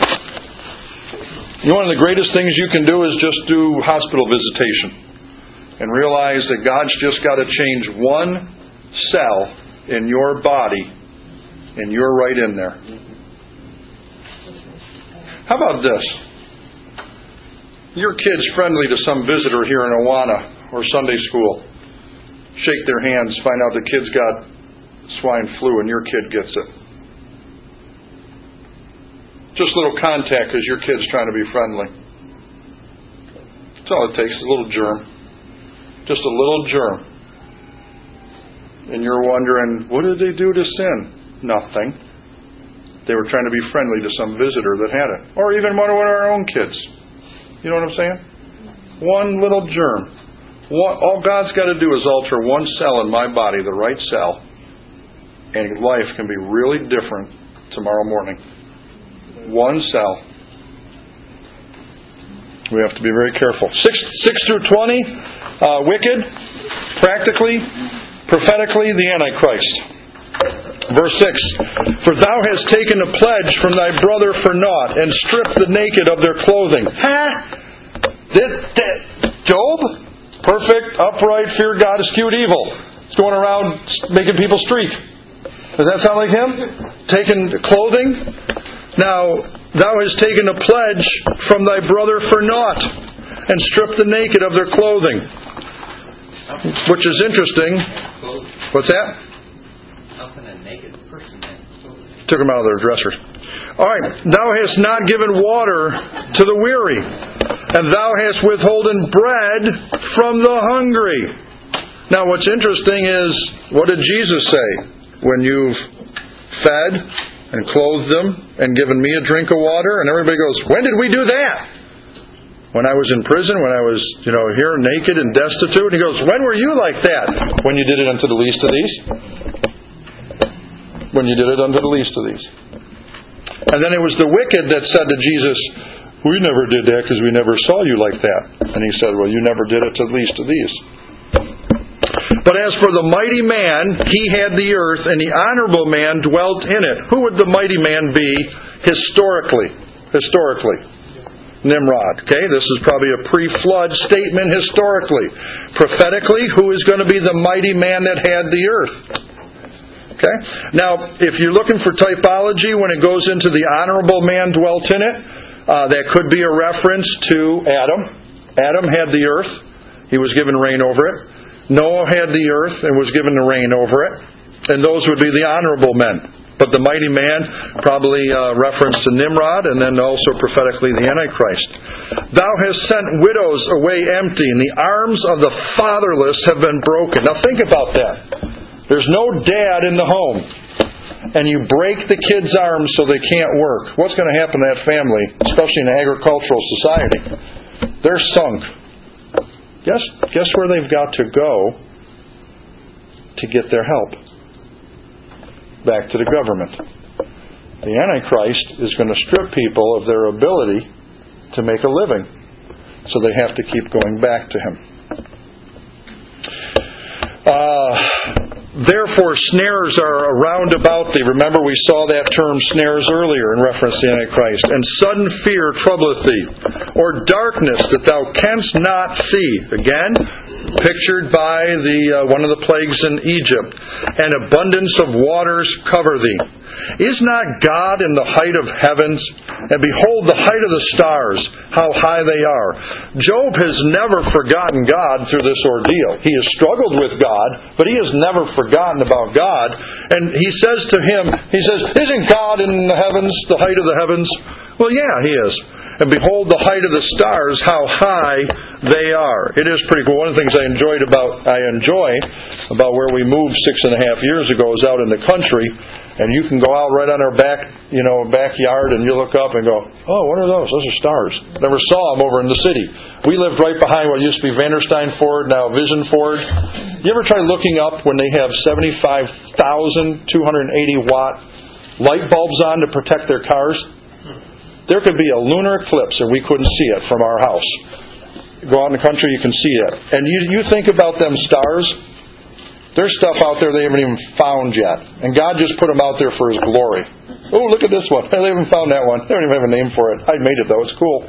One of the greatest things you can do is just do hospital visitation and realize that God's just got to change one cell in your body and you're right in there. How about this? Your kid's friendly to some visitor here in Awana or Sunday school. Shake their hands, find out the kid's got swine flu and your kid gets it. Just a little contact because your kid's trying to be friendly. That's all it takes, a little germ. Just a little germ. And you're wondering, what did they do to sin? Nothing. They were trying to be friendly to some visitor that had it. Or even one of our own kids. You know what I'm saying? One little germ. One, all God's got to do is alter one cell in my body, the right cell, and life can be really different tomorrow morning. One cell. We have to be very careful. Six, six through twenty, uh, wicked, practically, prophetically, the Antichrist. Verse six, for thou hast taken a pledge from thy brother for naught, and stripped the naked of their clothing. Huh? Did, did, Job? Perfect, upright, fear God, eschewed evil. He's going around making people streak. Does that sound like him? Taking clothing? Now, thou hast taken a pledge from thy brother for naught, and stripped the naked of their clothing. Which is interesting. What's that? How can a naked person have clothing? Took them out of their dressers. Alright, thou hast not given water to the weary, and thou hast withholden bread from the hungry. Now, what's interesting is, what did Jesus say? When you've fed and clothed them and given me a drink of water, and everybody goes, when did we do that? When I was in prison, when I was, you know, here naked and destitute. And he goes, when were you like that? When you did it unto the least of these. When you did it unto the least of these. And then it was the wicked that said to Jesus, we never did that because we never saw you like that. And he said, well, you never did it to the least of these. But as for the mighty man, he had the earth, and the honorable man dwelt in it. Who would the mighty man be historically? Historically. Nimrod. Okay, this is probably a pre-flood statement historically. Prophetically, who is going to be the mighty man that had the earth? Okay. Now, if you're looking for typology, when it goes into the honorable man dwelt in it, uh, that could be a reference to Adam. Adam had the earth. He was given reign over it. Noah had the earth and was given the reign over it. And those would be the honorable men. But the mighty man, probably uh, reference to Nimrod, and then also prophetically the Antichrist. Thou hast sent widows away empty, and the arms of the fatherless have been broken. Now think about that. There's no dad in the home, and you break the kids' arms so they can't work. What's going to happen to that family, especially in an agricultural society? They're sunk. Guess, guess where they've got to go to get their help? Back to the government. The Antichrist is going to strip people of their ability to make a living. So they have to keep going back to him. Uh, Therefore, snares are around about thee. Remember, we saw that term snares earlier in reference to the Antichrist. And sudden fear troubleth thee, or darkness that thou canst not see. Again, pictured by the uh, one of the plagues in Egypt. And abundance of waters cover thee. Is not God in the height of heavens? And behold the height of the stars, how high they are. Job has never forgotten God through this ordeal. He has struggled with God, but he has never forgotten about God. And he says to him, he says, isn't God in the heavens, the height of the heavens? Well, yeah, he is. And behold the height of the stars, how high they are. It is pretty cool. One of the things I enjoyed about I enjoy about where we moved six and a half years ago is out in the country, and you can go out right on our back, you know, backyard, and you look up and go, oh, what are those? Those are stars. Never saw them over in the city. We lived right behind what used to be Vanderstein Ford, now Vision Ford. You ever try looking up when they have seventy-five thousand two hundred eighty watt light bulbs on to protect their cars? There could be a lunar eclipse and we couldn't see it from our house. Go out in the country, you can see it. And you, you think about them stars, there's stuff out there they haven't even found yet. And God just put them out there for His glory. Oh, look at this one. They haven't found that one. They don't even have a name for it. I made it though. It's cool.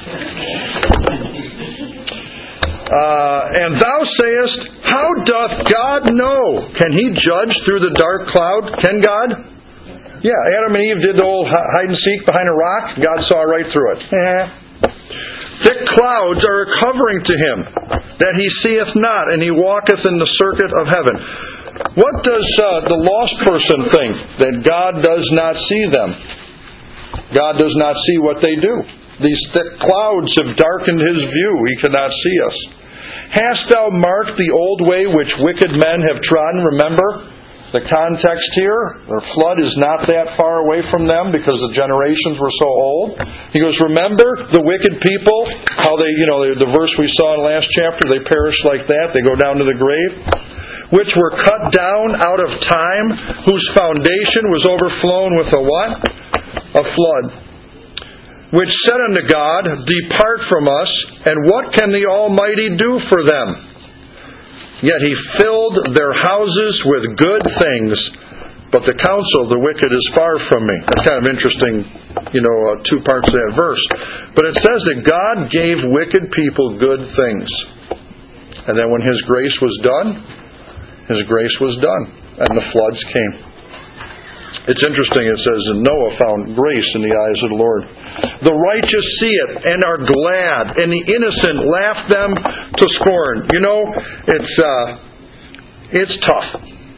Uh, and thou sayest, how doth God know? Can He judge through the dark cloud? Can God? Yeah, Adam and Eve did the old hide and seek behind a rock. God saw right through it. Thick clouds are a covering to him, that he seeth not, and he walketh in the circuit of heaven. What does uh, the lost person think? That God does not see them. God does not see what they do. These thick clouds have darkened his view. He cannot see us. Hast thou marked the old way which wicked men have trodden? Remember? The context here, the flood is not that far away from them because the generations were so old. He goes, remember the wicked people, how they, you know, the verse we saw in the last chapter, they perish like that, they go down to the grave, which were cut down out of time, whose foundation was overflown with a what? A flood. Which said unto God, depart from us, and what can the Almighty do for them? Yet he filled their houses with good things, but the counsel of the wicked is far from me. That's kind of interesting, you know, uh, two parts of that verse. But it says that God gave wicked people good things. And then when His grace was done, His grace was done, and the floods came. It's interesting, it says, and Noah found grace in the eyes of the Lord. The righteous see it and are glad, and the innocent laugh them to scorn. You know, it's uh, it's tough.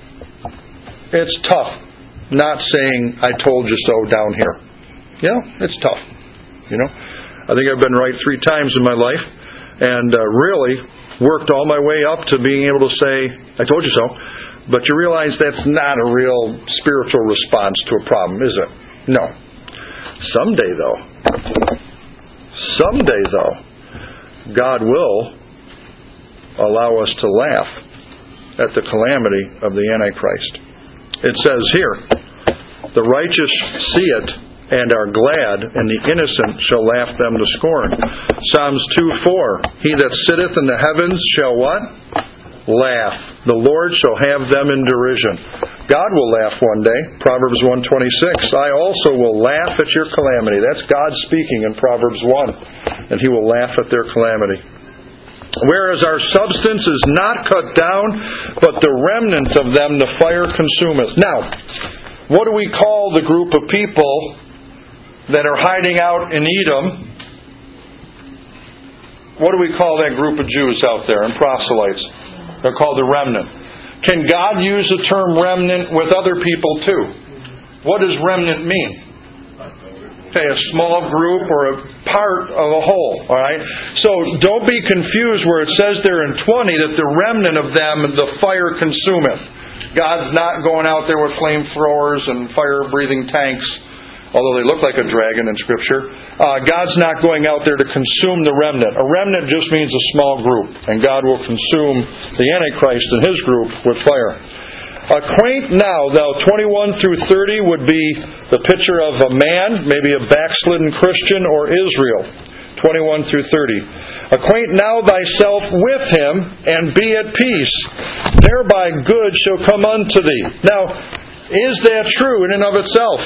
It's tough not saying, I told you so down here. You know, it's tough. You know, I think I've been right three times in my life, and uh, really worked all my way up to being able to say, I told you so. But you realize that's not a real spiritual response to a problem, is it? No. Someday, though, someday, though, God will allow us to laugh at the calamity of the Antichrist. It says here, the righteous see it and are glad, and the innocent shall laugh them to scorn. Psalms two four, he that sitteth in the heavens shall what? Laugh. The Lord shall have them in derision. God will laugh one day. Proverbs one twenty-six. I also will laugh at your calamity. That's God speaking in Proverbs one. And He will laugh at their calamity. Whereas our substance is not cut down, but the remnant of them the fire consumeth. Now, what do we call the group of people that are hiding out in Edom? What do we call that group of Jews out there and proselytes? They're called the remnant. Can God use the term remnant with other people too? What does remnant mean? Okay, a small group or a part of a whole. All right. So don't be confused where it says there in twenty that the remnant of them the fire consumeth. God's not going out there with flamethrowers and fire-breathing tanks, although they look like a dragon in Scripture. Uh, God's not going out there to consume the remnant. A remnant just means a small group, and God will consume the Antichrist and his group with fire. Acquaint now, thou twenty-one through thirty would be the picture of a man, maybe a backslidden Christian or Israel. twenty-one through thirty. Acquaint now thyself with him, and be at peace. Thereby good shall come unto thee. Now, is that true in and of itself?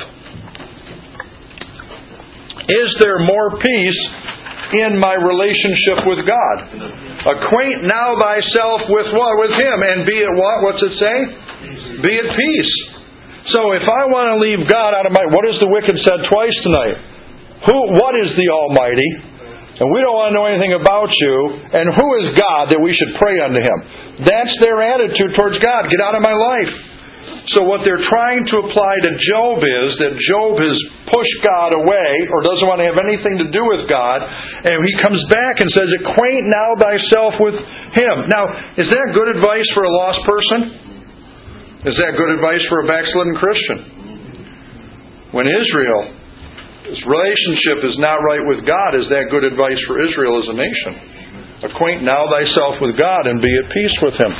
Is there more peace in my relationship with God? Acquaint now thyself with what? With him, and be at what? What's it say? Be at peace. So if I want to leave God out of my... What has the wicked said twice tonight? Who? What is the Almighty? And we don't want to know anything about you. And who is God that we should pray unto Him? That's their attitude towards God. Get out of my life. So what they're trying to apply to Job is that Job has pushed God away or doesn't want to have anything to do with God. And he comes back and says, acquaint now thyself with Him. Now, is that good advice for a lost person? Is that good advice for a backslidden Christian? When Israel, his relationship is not right with God, is that good advice for Israel as a nation? Acquaint now thyself with God and be at peace with Him.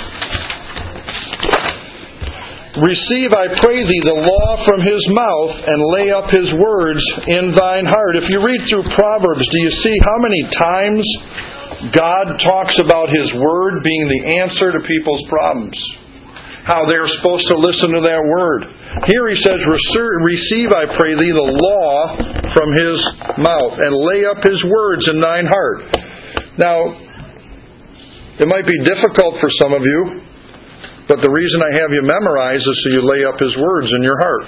Receive, I pray thee, the law from His mouth, and lay up His words in thine heart. If you read through Proverbs, do you see how many times God talks about His word being the answer to people's problems? How they're supposed to listen to that word. Here He says, receive, I pray thee, the law from His mouth, and lay up His words in thine heart. Now, it might be difficult for some of you, but the reason I have you memorize is so you lay up His words in your heart.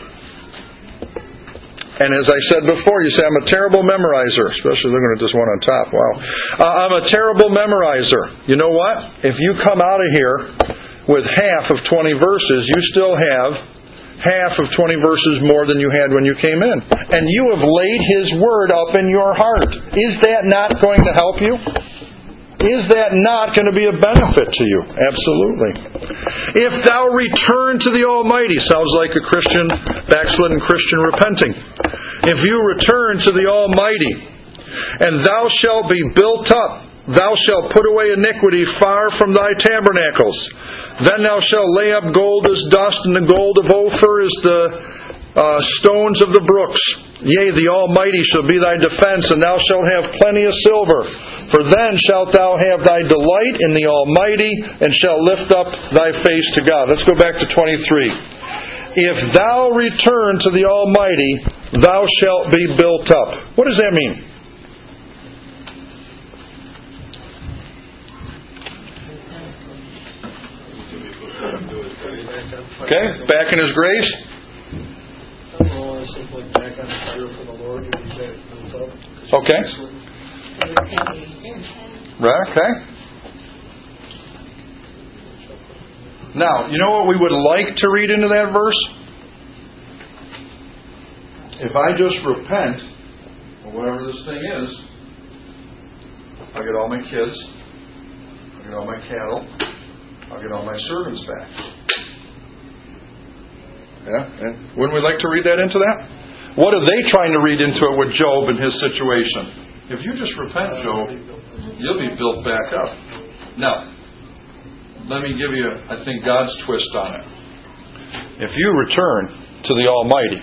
And as I said before, you say, I'm a terrible memorizer, especially looking at this one on top. Wow. Uh, I'm a terrible memorizer. You know what? If you come out of here with half of twenty verses, you still have half of twenty verses more than you had when you came in. And you have laid His word up in your heart. Is that not going to help you? Is that not going to be a benefit to you? Absolutely. If thou return to the Almighty, sounds like a Christian, backslidden Christian repenting. If you return to the Almighty, and thou shalt be built up, thou shalt put away iniquity far from thy tabernacles. Then thou shalt lay up gold as dust, and the gold of Ophir is the uh, stones of the brooks. Yea, the Almighty shall be thy defense, and thou shalt have plenty of silver. For then shalt thou have thy delight in the Almighty, and shalt lift up thy face to God. Let's go back to twenty-three. If thou return to the Almighty, thou shalt be built up. What does that mean? Okay, back in His grace. Okay. Right, okay. Now, you know what we would like to read into that verse? If I just repent, or whatever this thing is, I'll get all my kids, I'll get all my cattle, I'll get all my servants back. Yeah, and wouldn't we like to read that into that? What are they trying to read into it with Job and his situation? If you just repent, Job, you'll be built back up. Now, let me give you, I think, God's twist on it. If you return to the Almighty,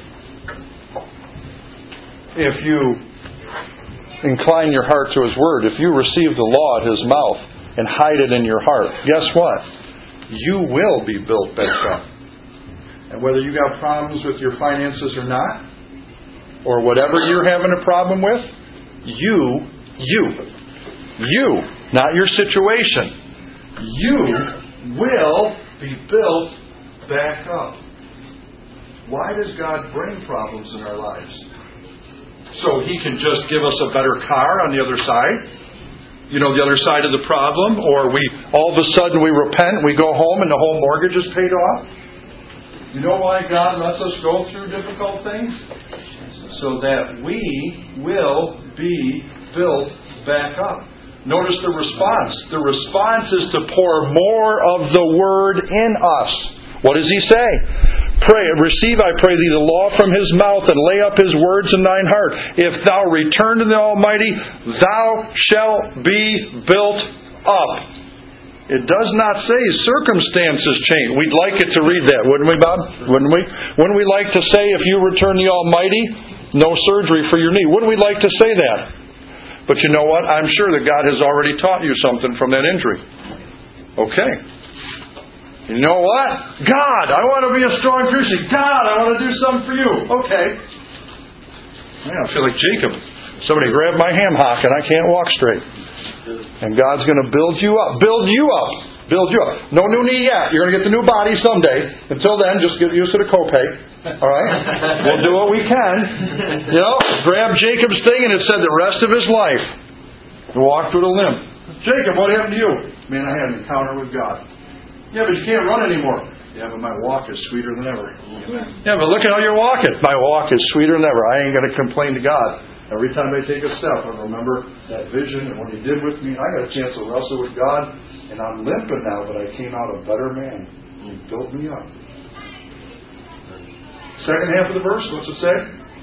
if you incline your heart to His Word, if you receive the law at His mouth and hide it in your heart, guess what? You will be built back up. And whether you got problems with your finances or not, or whatever you're having a problem with, you, you, you, not your situation, you will be built back up. Why does God bring problems in our lives? So He can just give us a better car on the other side? You know, the other side of the problem? Or we all of a sudden we repent, we go home and the whole mortgage is paid off? You know why God lets us go through difficult things? So that we will be built back up. Notice the response. The response is to pour more of the Word in us. What does He say? Pray, receive, I pray thee, the law from His mouth, and lay up His words in thine heart. If thou return to the Almighty, thou shalt be built up. It does not say circumstances change. We'd like it to read that, wouldn't we, Bob? Wouldn't we? Wouldn't we like to say, if you return to the Almighty, no surgery for your knee? Wouldn't we like to say that? But you know what? I'm sure that God has already taught you something from that injury. Okay. You know what? God, I want to be a strong Christian. God, I want to do something for you. Okay. Man, I feel like Jacob. Somebody grabbed my ham hock and I can't walk straight. And God's going to build you up. Build you up. Build you up. No new knee yet. You're going to get the new body someday. Until then, just get used to the copay. All right? We'll do what we can. You know, grab Jacob's thing and it said the rest of his life he walked with a limp. Jacob, what happened to you? Man, I had an encounter with God. Yeah, but you can't run anymore. Yeah, but my walk is sweeter than ever. Yeah, but look at how you're walking. My walk is sweeter than ever. I ain't going to complain to God. Every time I take a step, I remember that vision and what He did with me. I got a chance to wrestle with God, and I'm limping now, but I came out a better man. He built me up. Second half of the verse, what's it say?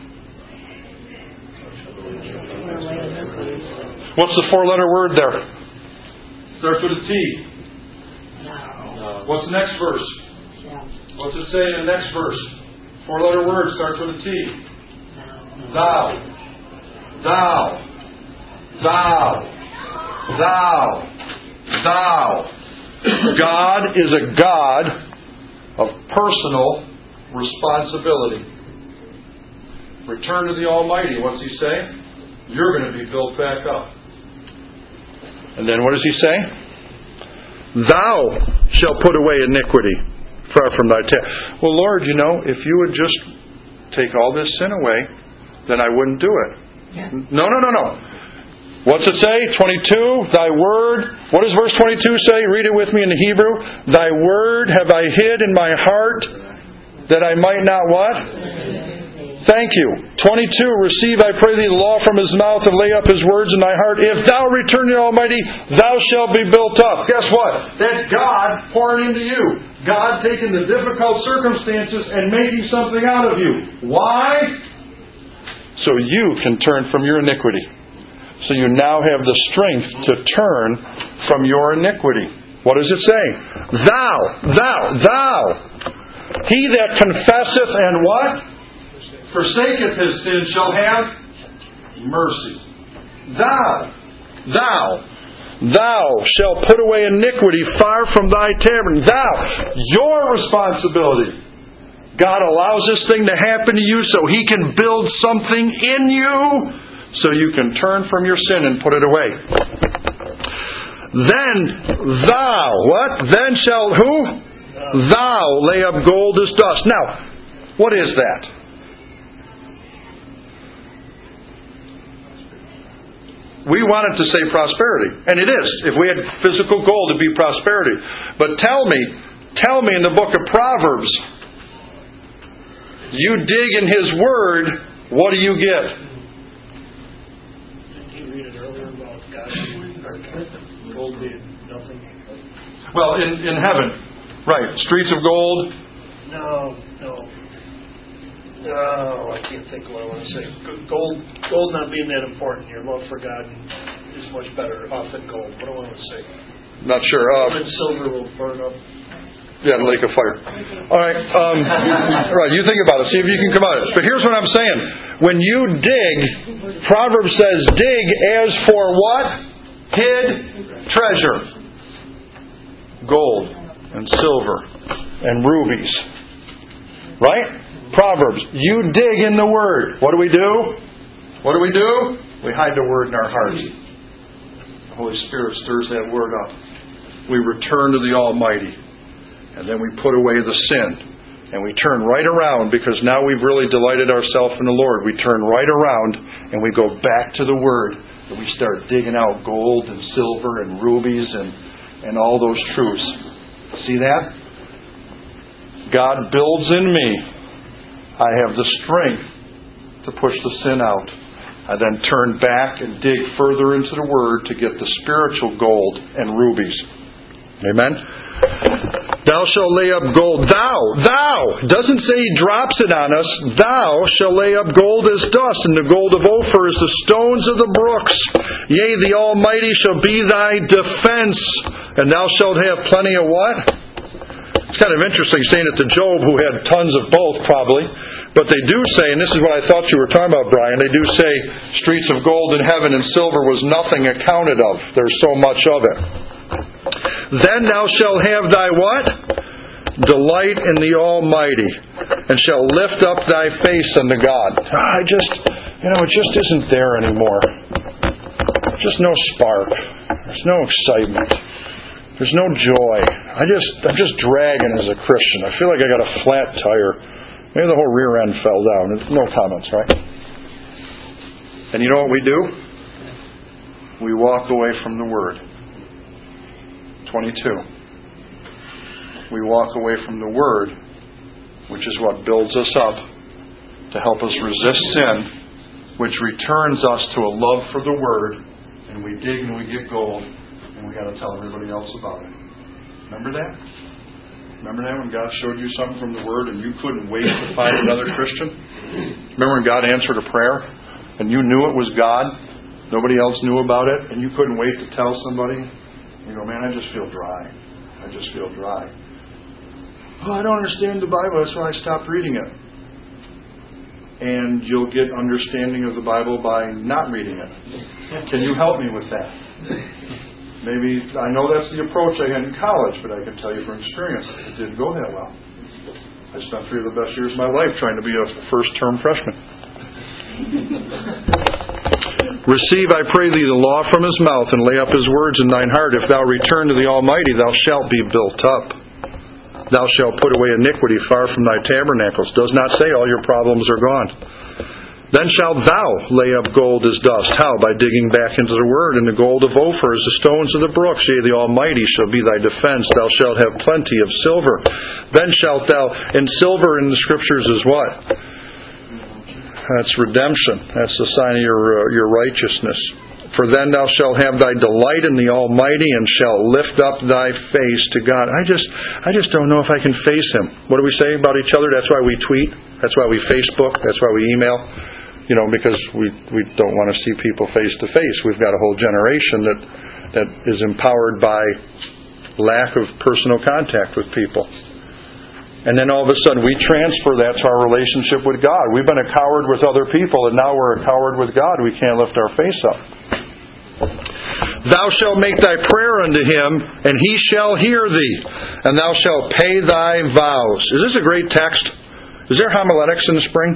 What's the four-letter word there? Starts with a T. What's the next verse? What's it say in the next verse? Four-letter word starts with a T. Thou. Thou. Thou. Thou. Thou. God is a God of personal responsibility. Return to the Almighty. What's He say? You're going to be built back up. And then what does He say? Thou shalt put away iniquity far from thy table. Well, Lord, you know, if you would just take all this sin away, then I wouldn't do it. Yeah. No, no, no, no. What's it say? twenty-two, thy word. What does verse twenty-two say? Read it with me in the Hebrew. Thy word have I hid in my heart that I might not what? Thank you. twenty-two, receive, I pray thee, the law from His mouth and lay up His words in thy heart. If thou return to the Almighty, thou shalt be built up. Guess what? That's God pouring into you. God taking the difficult circumstances and making something out of you. Why? So you can turn from your iniquity. So you now have the strength to turn from your iniquity. What does it say? Thou, thou, thou. He that confesseth and what? Forsaketh his sin shall have mercy. Thou, thou, thou shalt put away iniquity far from thy tabernacle. Thou, your responsibility. God allows this thing to happen to you so He can build something in you so you can turn from your sin and put it away. Then thou, what? Then shalt who? Thou lay up gold as dust. Now, what is that? We want it to say prosperity. And it is. If we had physical gold, it'd be prosperity. But tell me, tell me in the book of Proverbs, you dig in His Word, what do you get? Did you read it earlier about God's gold being nothing? Well, in, in heaven. Right. Streets of gold. No, no. No, I can't think of what I want to say. Gold, gold not being that important. Your love for God is much better off than gold. What do I want to say? Not sure. Uh, Gold and silver will burn up. Yeah, in the lake of fire. All right. Um, right. You think about it. See if you can come out of it. But here's what I'm saying. When you dig, Proverbs says, dig as for what? Hid treasure. Gold and silver and rubies. Right? Proverbs. You dig in the Word. What do we do? What do we do? We hide the Word in our hearts. The Holy Spirit stirs that Word up. We return to the Almighty. And then we put away the sin. And we turn right around because now we've really delighted ourselves in the Lord. We turn right around and we go back to the Word. And we start digging out gold and silver and rubies and, and all those truths. See that? God builds in me. I have the strength to push the sin out. I then turn back and dig further into the Word to get the spiritual gold and rubies. Amen? Thou shalt lay up gold. Thou, thou. Doesn't say He drops it on us. Thou shalt lay up gold as dust, and the gold of Ophir is the stones of the brooks. Yea, the Almighty shall be thy defense, and thou shalt have plenty of what? It's kind of interesting saying it to Job, who had tons of both, probably. But they do say, and this is what I thought you were talking about, Brian, they do say streets of gold in heaven and silver was nothing accounted of. There's so much of it. Then thou shalt have thy what? Delight in the Almighty, and shall lift up thy face unto God. I just, you know, it just isn't there anymore. Just no spark. There's no excitement. There's no joy. I just, I'm just dragging as a Christian. I feel like I got a flat tire. Maybe the whole rear end fell down. No comments, right? And you know what we do? We walk away from the Word. twenty-two. We walk away from the Word, which is what builds us up to help us resist sin, which returns us to a love for the Word, and we dig and we get gold, and we got to tell everybody else about it. Remember that? Remember that when God showed you something from the Word and you couldn't wait to find another Christian? Remember when God answered a prayer and you knew it was God, nobody else knew about it, and you couldn't wait to tell somebody? You go, man, I just feel dry. I just feel dry. Oh, I don't understand the Bible, that's why I stopped reading it. And you'll get understanding of the Bible by not reading it. Can you help me with that? Maybe, I know that's the approach I had in college, but I can tell you from experience, it didn't go that well. I spent three of the best years of my life trying to be a first-term freshman. Receive, I pray thee, the law from his mouth, and lay up his words in thine heart. If thou return to the Almighty, thou shalt be built up. Thou shalt put away iniquity far from thy tabernacles. Does not say all your problems are gone. Then shalt thou lay up gold as dust. How? By digging back into the Word. And the gold of Ophir is the stones of the brooks. Yea, the Almighty shall be thy defense. Thou shalt have plenty of silver. Then shalt thou... And silver in the Scriptures is what? That's redemption. That's the sign of your, uh, your righteousness. For then thou shalt have thy delight in the Almighty, and shalt lift up thy face to God. I just I just don't know if I can face Him. What do we say about each other? That's why we tweet. That's why we Facebook. That's why we email. You know, because we, we don't want to see people face to face. We've got a whole generation that that is empowered by lack of personal contact with people. And then all of a sudden we transfer that to our relationship with God. We've been a coward with other people, and now we're a coward with God. We can't lift our face up. Thou shalt make thy prayer unto him, and he shall hear thee, and thou shalt pay thy vows. Is this a great text? Is there homiletics in the spring?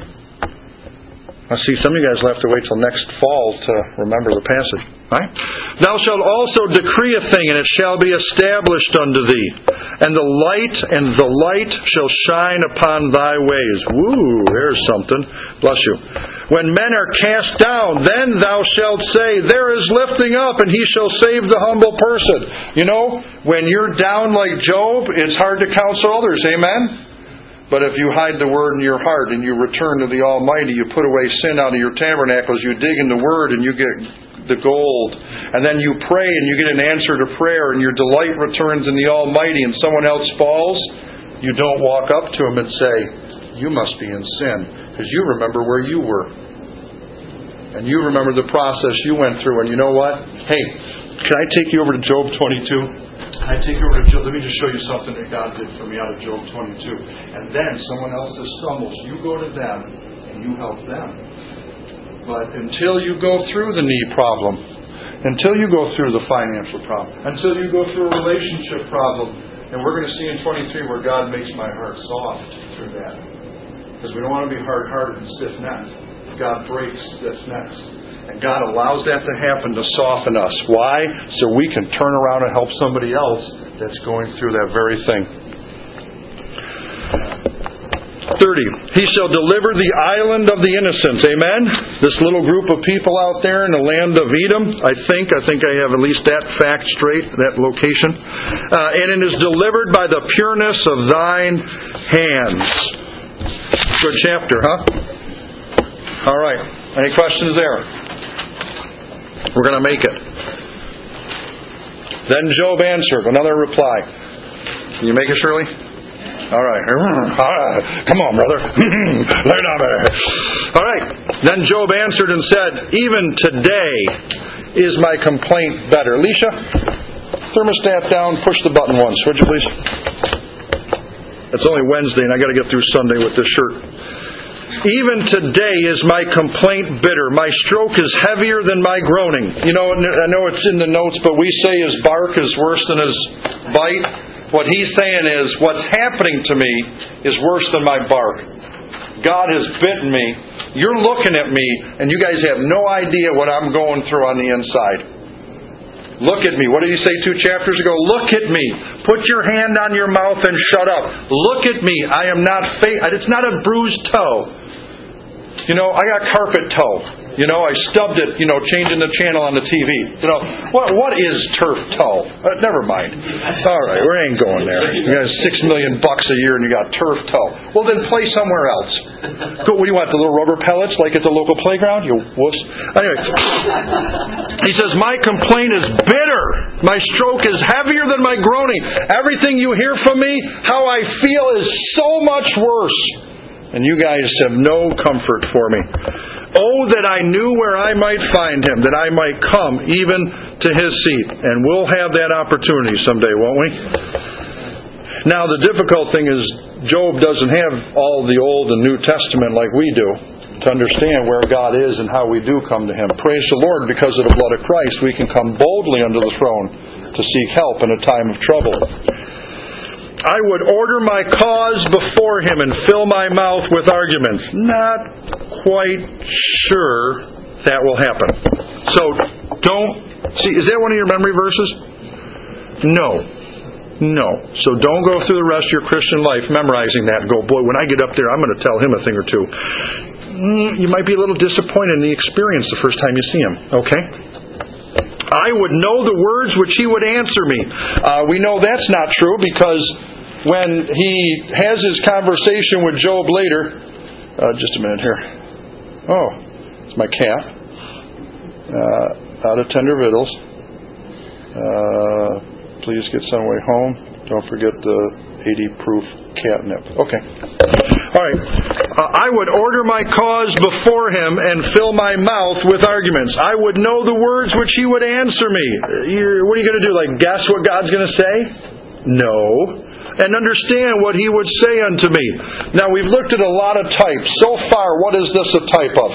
I see some of you guys will have to wait till next fall to remember the passage. Right? Thou shalt also decree a thing, and it shall be established unto thee. And the light and the light shall shine upon thy ways. Woo, there's something. Bless you. When men are cast down, then thou shalt say, there is lifting up, and he shall save the humble person. You know, when you're down like Job, it's hard to counsel others. Amen? But if you hide the Word in your heart and you return to the Almighty, you put away sin out of your tabernacles, you dig in the Word and you get the gold. And then you pray and you get an answer to prayer, and your delight returns in the Almighty, and someone else falls, you don't walk up to him and say, you must be in sin, because you remember where you were. And you remember the process you went through, and you know what? Hey, can I take you over to Job twenty-two? I take you over to Job. Let me just show you something that God did for me out of Job twenty-two. And then someone else that stumbles, you go to them and you help them. But until you go through the knee problem, until you go through the financial problem, until you go through a relationship problem, and we're going to see in twenty-three where God makes my heart soft through that. Because we don't want to be hard-hearted and stiff-necked. God breaks stiff-necks. And God allows that to happen to soften us. Why? So we can turn around and help somebody else that's going through that very thing. thirty. He shall deliver the island of the innocents. Amen? This little group of people out there in the land of Edom, I think, I think I have at least that fact straight, that location. Uh, and it is delivered by the pureness of thine hands. Good chapter, huh? All right. Any questions there? We're going to make it. Then Job answered. Another reply. Can you make it, Shirley? All right. Come on, brother. Lay down there. All right. Then Job answered and said, even today is my complaint better. Alicia, thermostat down. Push the button once, would you please? It's only Wednesday, and I got to get through Sunday with this shirt. Even today is my complaint bitter. My stroke is heavier than my groaning. You know, I know it's in the notes, but we say his bark is worse than his bite. What he's saying is, what's happening to me is worse than my bark. God has bitten me. You're looking at me, and you guys have no idea what I'm going through on the inside. Look at me. What did he say two chapters ago? Look at me. Put your hand on your mouth and shut up. Look at me. I am not fa- It's not a bruised toe. You know, I got carpet toe. You know, I stubbed it, you know, changing the channel on the T V. You know, what what is turf toe? Uh, never mind. All right, we ain't going there. You got six million bucks a year and you got turf toe. Well, then play somewhere else. Go, what do you want, the little rubber pellets like at the local playground? You wuss. Anyway, he says, my complaint is bitter. My stroke is heavier than my groaning. Everything you hear from me, how I feel is so much worse. And you guys have no comfort for me. Oh, that I knew where I might find him, that I might come even to his seat. And we'll have that opportunity someday, won't we? Now, the difficult thing is Job doesn't have all the Old and New Testament like we do to understand where God is and how we do come to him. Praise the Lord, because of the blood of Christ, we can come boldly unto the throne to seek help in a time of trouble. I would order my cause before him and fill my mouth with arguments. Not quite sure that will happen. So don't, see, is that one of your memory verses? No. No. So don't go through the rest of your Christian life memorizing that and go, boy, when I get up there, I'm going to tell him a thing or two. You might be a little disappointed in the experience the first time you see him. Okay? I would know the words which he would answer me. Uh, we know that's not true because when he has his conversation with Job later, uh, just a minute here. Oh, it's my cat. Uh, out of tender victuals. Uh, please get some way home. Don't forget the eighty proof catnip. Okay. All right. Uh, I would order my cause before him and fill my mouth with arguments. I would know the words which he would answer me. You're, what are you going to do? Like guess what God's going to say? No. And understand what he would say unto me. Now, we've looked at a lot of types. So far, what is this a type of?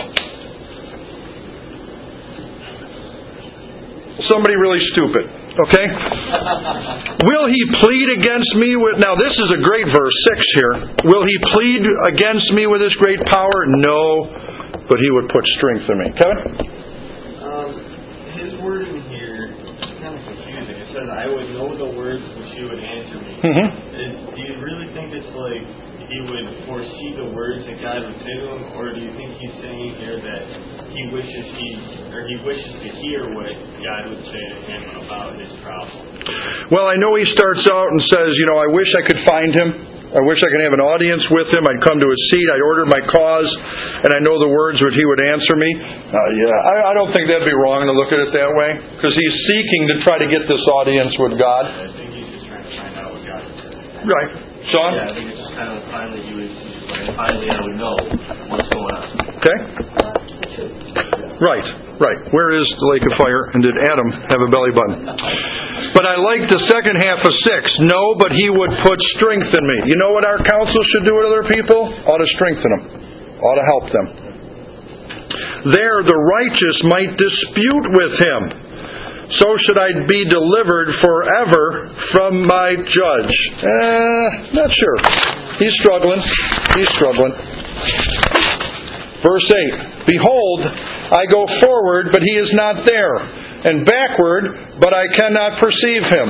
Somebody really stupid. Okay? Will he plead against me with... Now, this is a great verse, six here. Will he plead against me with his great power? No. But he would put strength in me. Kevin? Um, his wording here is kind of confusing. It says, I would know the words which he would answer me. Mm-hmm. Is, do you really think it's like he would foresee the words that God would say to him, or do you think he's saying here that he wishes he or he wishes to hear what God would say to him about his problem? Well, I know he starts out and says, you know, I wish I could find him. I wish I could have an audience with him. I'd come to his seat. I'd order my cause, and I know the words which he would answer me. Uh, yeah, I, I don't think that'd be wrong to look at it that way, because he's seeking to try to get this audience with God. I think he's just trying to find out what God would say. Right. Sean? Yeah, I think it's just kind of finally he was, like, finally I would know what's going on. Okay. Right, right. Where is the lake of fire? And did Adam have a belly button? But I like the second half of six. No, but he would put strength in me. You know what our counsel should do with other people? Ought to strengthen them. Ought to help them. There the righteous might dispute with him. So should I be delivered forever from my judge. Eh, not sure. He's struggling. He's struggling. Verse eight. Behold, I go forward, but he is not there, and backward, but I cannot perceive him.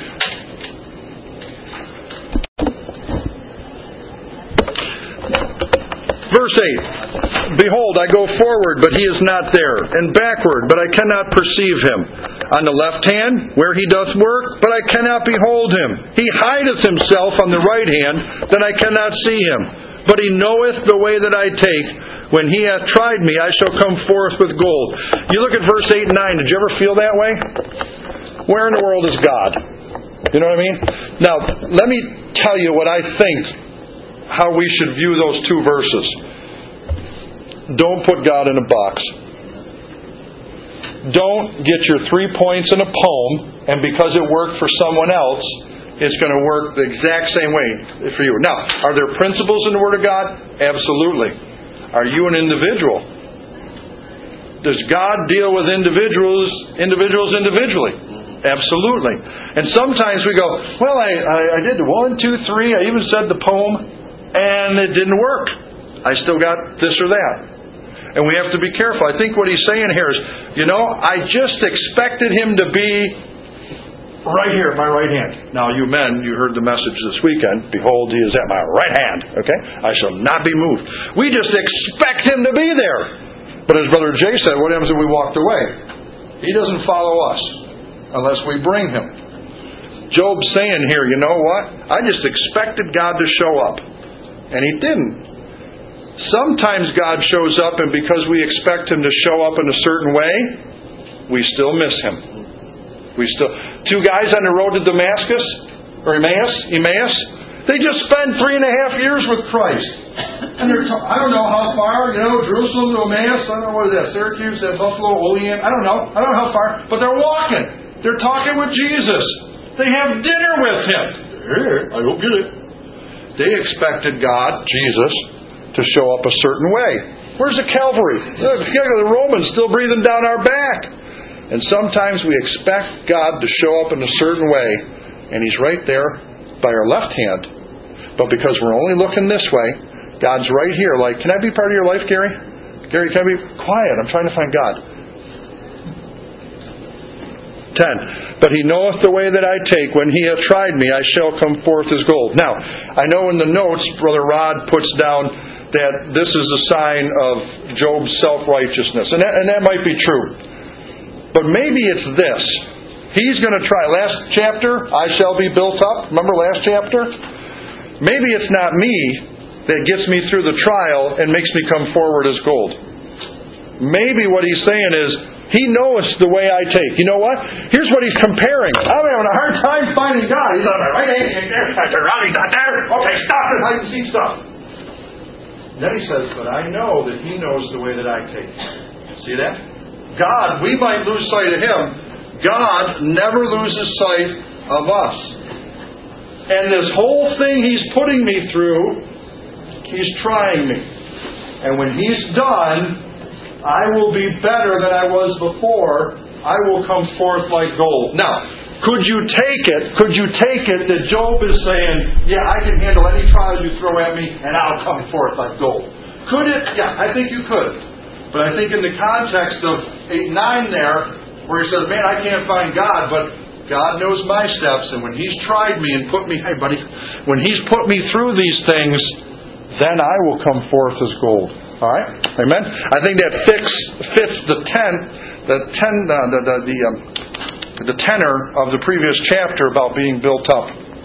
Verse eight. Behold, I go forward, but he is not there, and backward, but I cannot perceive him. On the left hand, where he doth work, but I cannot behold him. He hideth himself on the right hand, that I cannot see him. But he knoweth the way that I take. When he hath tried me, I shall come forth with gold. You look at verse eight and nine. Did you ever feel that way? Where in the world is God? You know what I mean? Now, let me tell you what I think, how we should view those two verses. Don't put God in a box. Don't get your three points in a poem, and because it worked for someone else, it's going to work the exact same way for you. Now, are there principles in the Word of God? Absolutely. Are you an individual? Does God deal with individuals, individuals individually? Absolutely. And sometimes we go, well, I, I, I did the one, two, three, I even said the poem, and it didn't work. I still got this or that. And we have to be careful. I think what he's saying here is, you know, I just expected him to be right here at my right hand. Now, you men, you heard the message this weekend. Behold, he is at my right hand. Okay? I shall not be moved. We just expect him to be there. But as Brother Jay said, what happens if we walked away? He doesn't follow us unless we bring him. Job's saying here, you know what? I just expected God to show up. And he didn't. Sometimes God shows up, and because we expect him to show up in a certain way, we still miss him. We still two guys on the road to Damascus or Emmaus, Emmaus, they just spent three and a half years with Christ, and they're ta- I don't know how far, you know, Jerusalem to Emmaus. I don't know what is that, Syracuse, that Buffalo, Olean. I don't know. I don't know how far, but they're walking. They're talking with Jesus. They have dinner with him. Here, I don't get it. They expected God, Jesus, to show up a certain way. Where's the Calvary? The Romans still breathing down our back. And sometimes we expect God to show up in a certain way, and he's right there by our left hand. But because we're only looking this way, God's right here. Like, can I be part of your life, Gary? Gary, can I be quiet? I'm trying to find God. Ten. But he knoweth the way that I take. When he hath tried me, I shall come forth as gold. Now, I know in the notes, Brother Rod puts down that this is a sign of Job's self-righteousness. And that, and that might be true. But maybe it's this. He's going to try. Last chapter, I shall be built up. Remember last chapter? Maybe it's not me that gets me through the trial and makes me come forward as gold. Maybe what he's saying is, he knows the way I take. You know what? Here's what he's comparing. I'm having a hard time finding God. He's on my right hand. He's not there. Okay, stop it. I can see stuff. Then he says, but I know that he knows the way that I take. See that? God, we might lose sight of him. God never loses sight of us. And this whole thing he's putting me through, he's trying me. And when he's done, I will be better than I was before. I will come forth like gold. Now, could you take it? Could you take it that Job is saying, yeah, I can handle any trial you throw at me and I'll come forth like gold? Could it? Yeah, I think you could. But I think in the context of eight nine there, where he says, man, I can't find God, but God knows my steps, and when he's tried me and put me, hey buddy, when he's put me through these things, then I will come forth as gold. All right? Amen? I think that fix, fits the ten, the ten, uh, the, the, the um, the tenor of the previous chapter about being built up.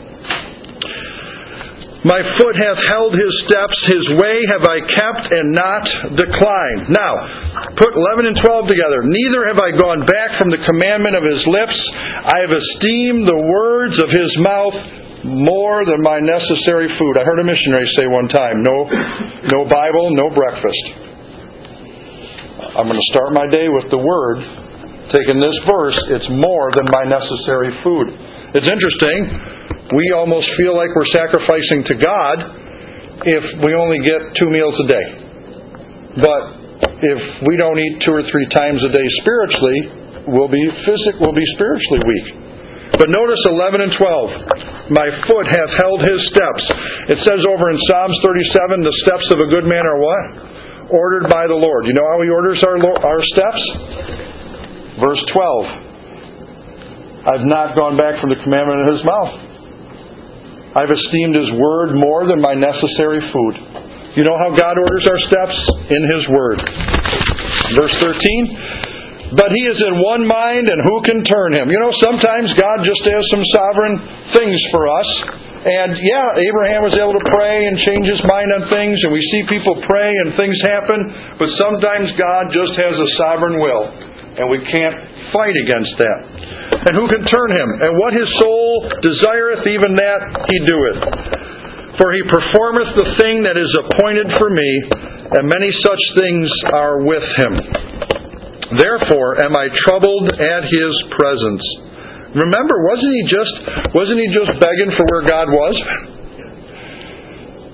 My foot hath held his steps, his way have I kept and not declined. Now, put eleven and twelve together. Neither have I gone back from the commandment of his lips. I have esteemed the words of his mouth more than my necessary food. I heard a missionary say one time, no, no Bible, no breakfast. I'm going to start my day with the Word. Taking this verse, it's more than my necessary food. It's interesting. We almost feel like we're sacrificing to God if we only get two meals a day. But if we don't eat two or three times a day spiritually, we'll be physic, we'll be spiritually weak. But notice eleven and twelve. My foot hath held his steps. It says over in Psalms thirty-seven, the steps of a good man are what? Ordered by the Lord. You know how he orders our, our steps? Verse twelve. I've not gone back from the commandment of his mouth. I've esteemed his word more than my necessary food. You know how God orders our steps? In his word. Verse thirteen. But he is in one mind, and who can turn him? You know, sometimes God just has some sovereign things for us. And yeah, Abraham was able to pray and change his mind on things, and we see people pray and things happen. But sometimes God just has a sovereign will. And we can't fight against that. And who can turn him? And what his soul desireth, even that he doeth. For he performeth the thing that is appointed for me, and many such things are with him. Therefore am I troubled at his presence. Remember, wasn't he just wasn't he just begging for where God was?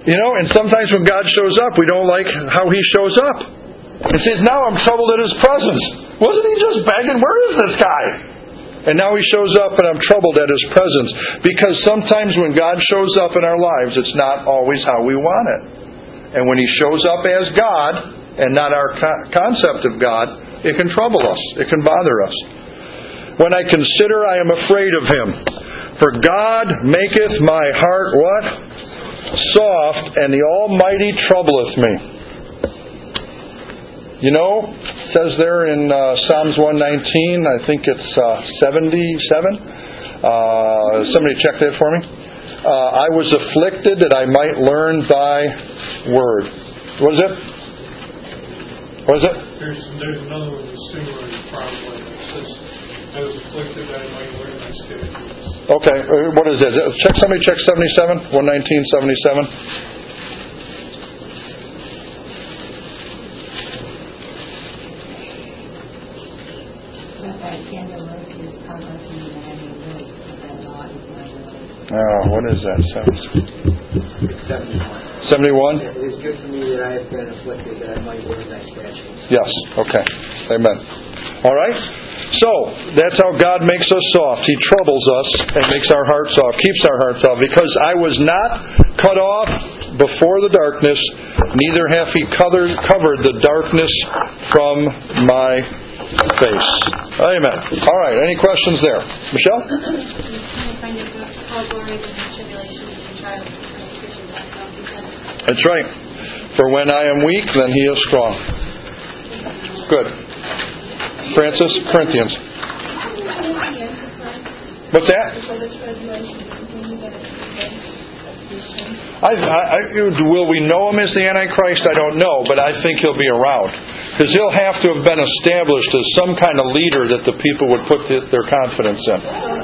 You know, and sometimes when God shows up, we don't like how He shows up. It says, now I'm troubled at His presence. Wasn't He just begging? Where is this guy? And now He shows up and I'm troubled at His presence. Because sometimes when God shows up in our lives, it's not always how we want it. And when He shows up as God and not our co- concept of God, it can trouble us. It can bother us. When I consider, I am afraid of Him. For God maketh my heart what? Soft, and the Almighty troubleth me. You know, it says there in uh, Psalms one nineteen, I think it's uh, seventy-seven. Uh, somebody check that for me. Uh, I was afflicted that I might learn Thy word. What is it? What is it? There's, there's another one that's similar in probably. It says, I was afflicted that I might learn Thy statutes. Okay, what is it? Check somebody check seventy-seven, one nineteen, seventy-seven. Oh, what is that? seventy-one. It is good for me that I have been afflicted, that I might learn Thy statutes. Yes, okay. Amen. All right? So, that's how God makes us soft. He troubles us and makes our hearts soft, keeps our hearts soft. Because I was not cut off before the darkness, neither hath He covered, covered the darkness from my face. Amen. All right, any questions there? Michelle? That's right. For when I am weak, then He is strong. Good. Francis, Corinthians. What's that? I, I, I, will we know him as the Antichrist? I don't know, but I think he'll be around. Because he'll have to have been established as some kind of leader that the people would put the, their confidence in.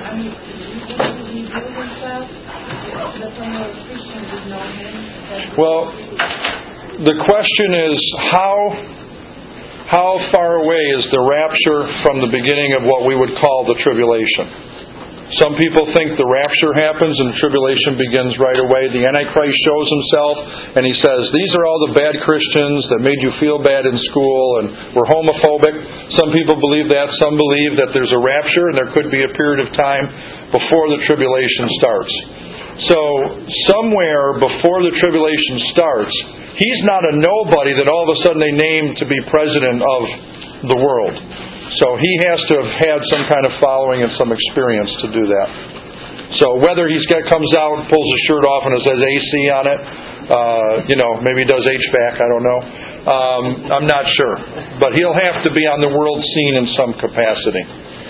Well, the question is, how how far away is the rapture from the beginning of what we would call the tribulation? Some people think the rapture happens and the tribulation begins right away. The Antichrist shows himself and he says, these are all the bad Christians that made you feel bad in school and were homophobic. Some people believe that. Some believe that there's a rapture and there could be a period of time before the tribulation starts. So, somewhere before the tribulation starts, he's not a nobody that all of a sudden they name to be president of the world. So he has to have had some kind of following and some experience to do that. So whether he comes out, pulls his shirt off and it says A C on it, uh, you know, maybe he does H V A C, I don't know. Um, I'm not sure. But he'll have to be on the world scene in some capacity.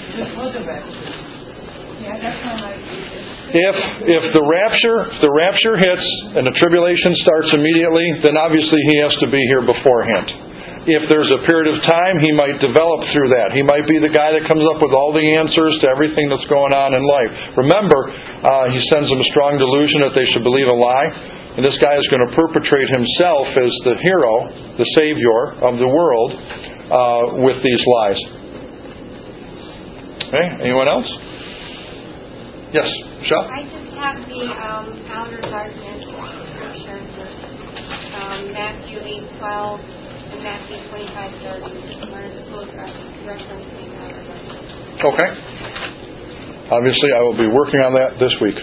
If if the rapture if the rapture hits and the tribulation starts immediately, then obviously he has to be here beforehand. If there's a period of time, he might develop through that. He might be the guy that comes up with all the answers to everything that's going on in life. Remember, uh, he sends them a strong delusion that they should believe a lie. And this guy is going to perpetrate himself as the hero, the savior of the world, uh, with these lies. Okay, anyone else? Yes, Michelle? I just have the um, outer darkness scripture, um, Matthew eight twelve. Matthew twenty-five thirty, where it's both referencing outer darkness. Okay. Obviously, I will be working on that this week.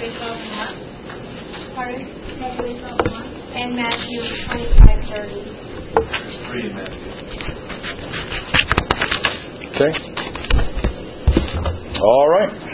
Pardon? And Matthew twenty-five thirty. Read Matthew. Okay. All right.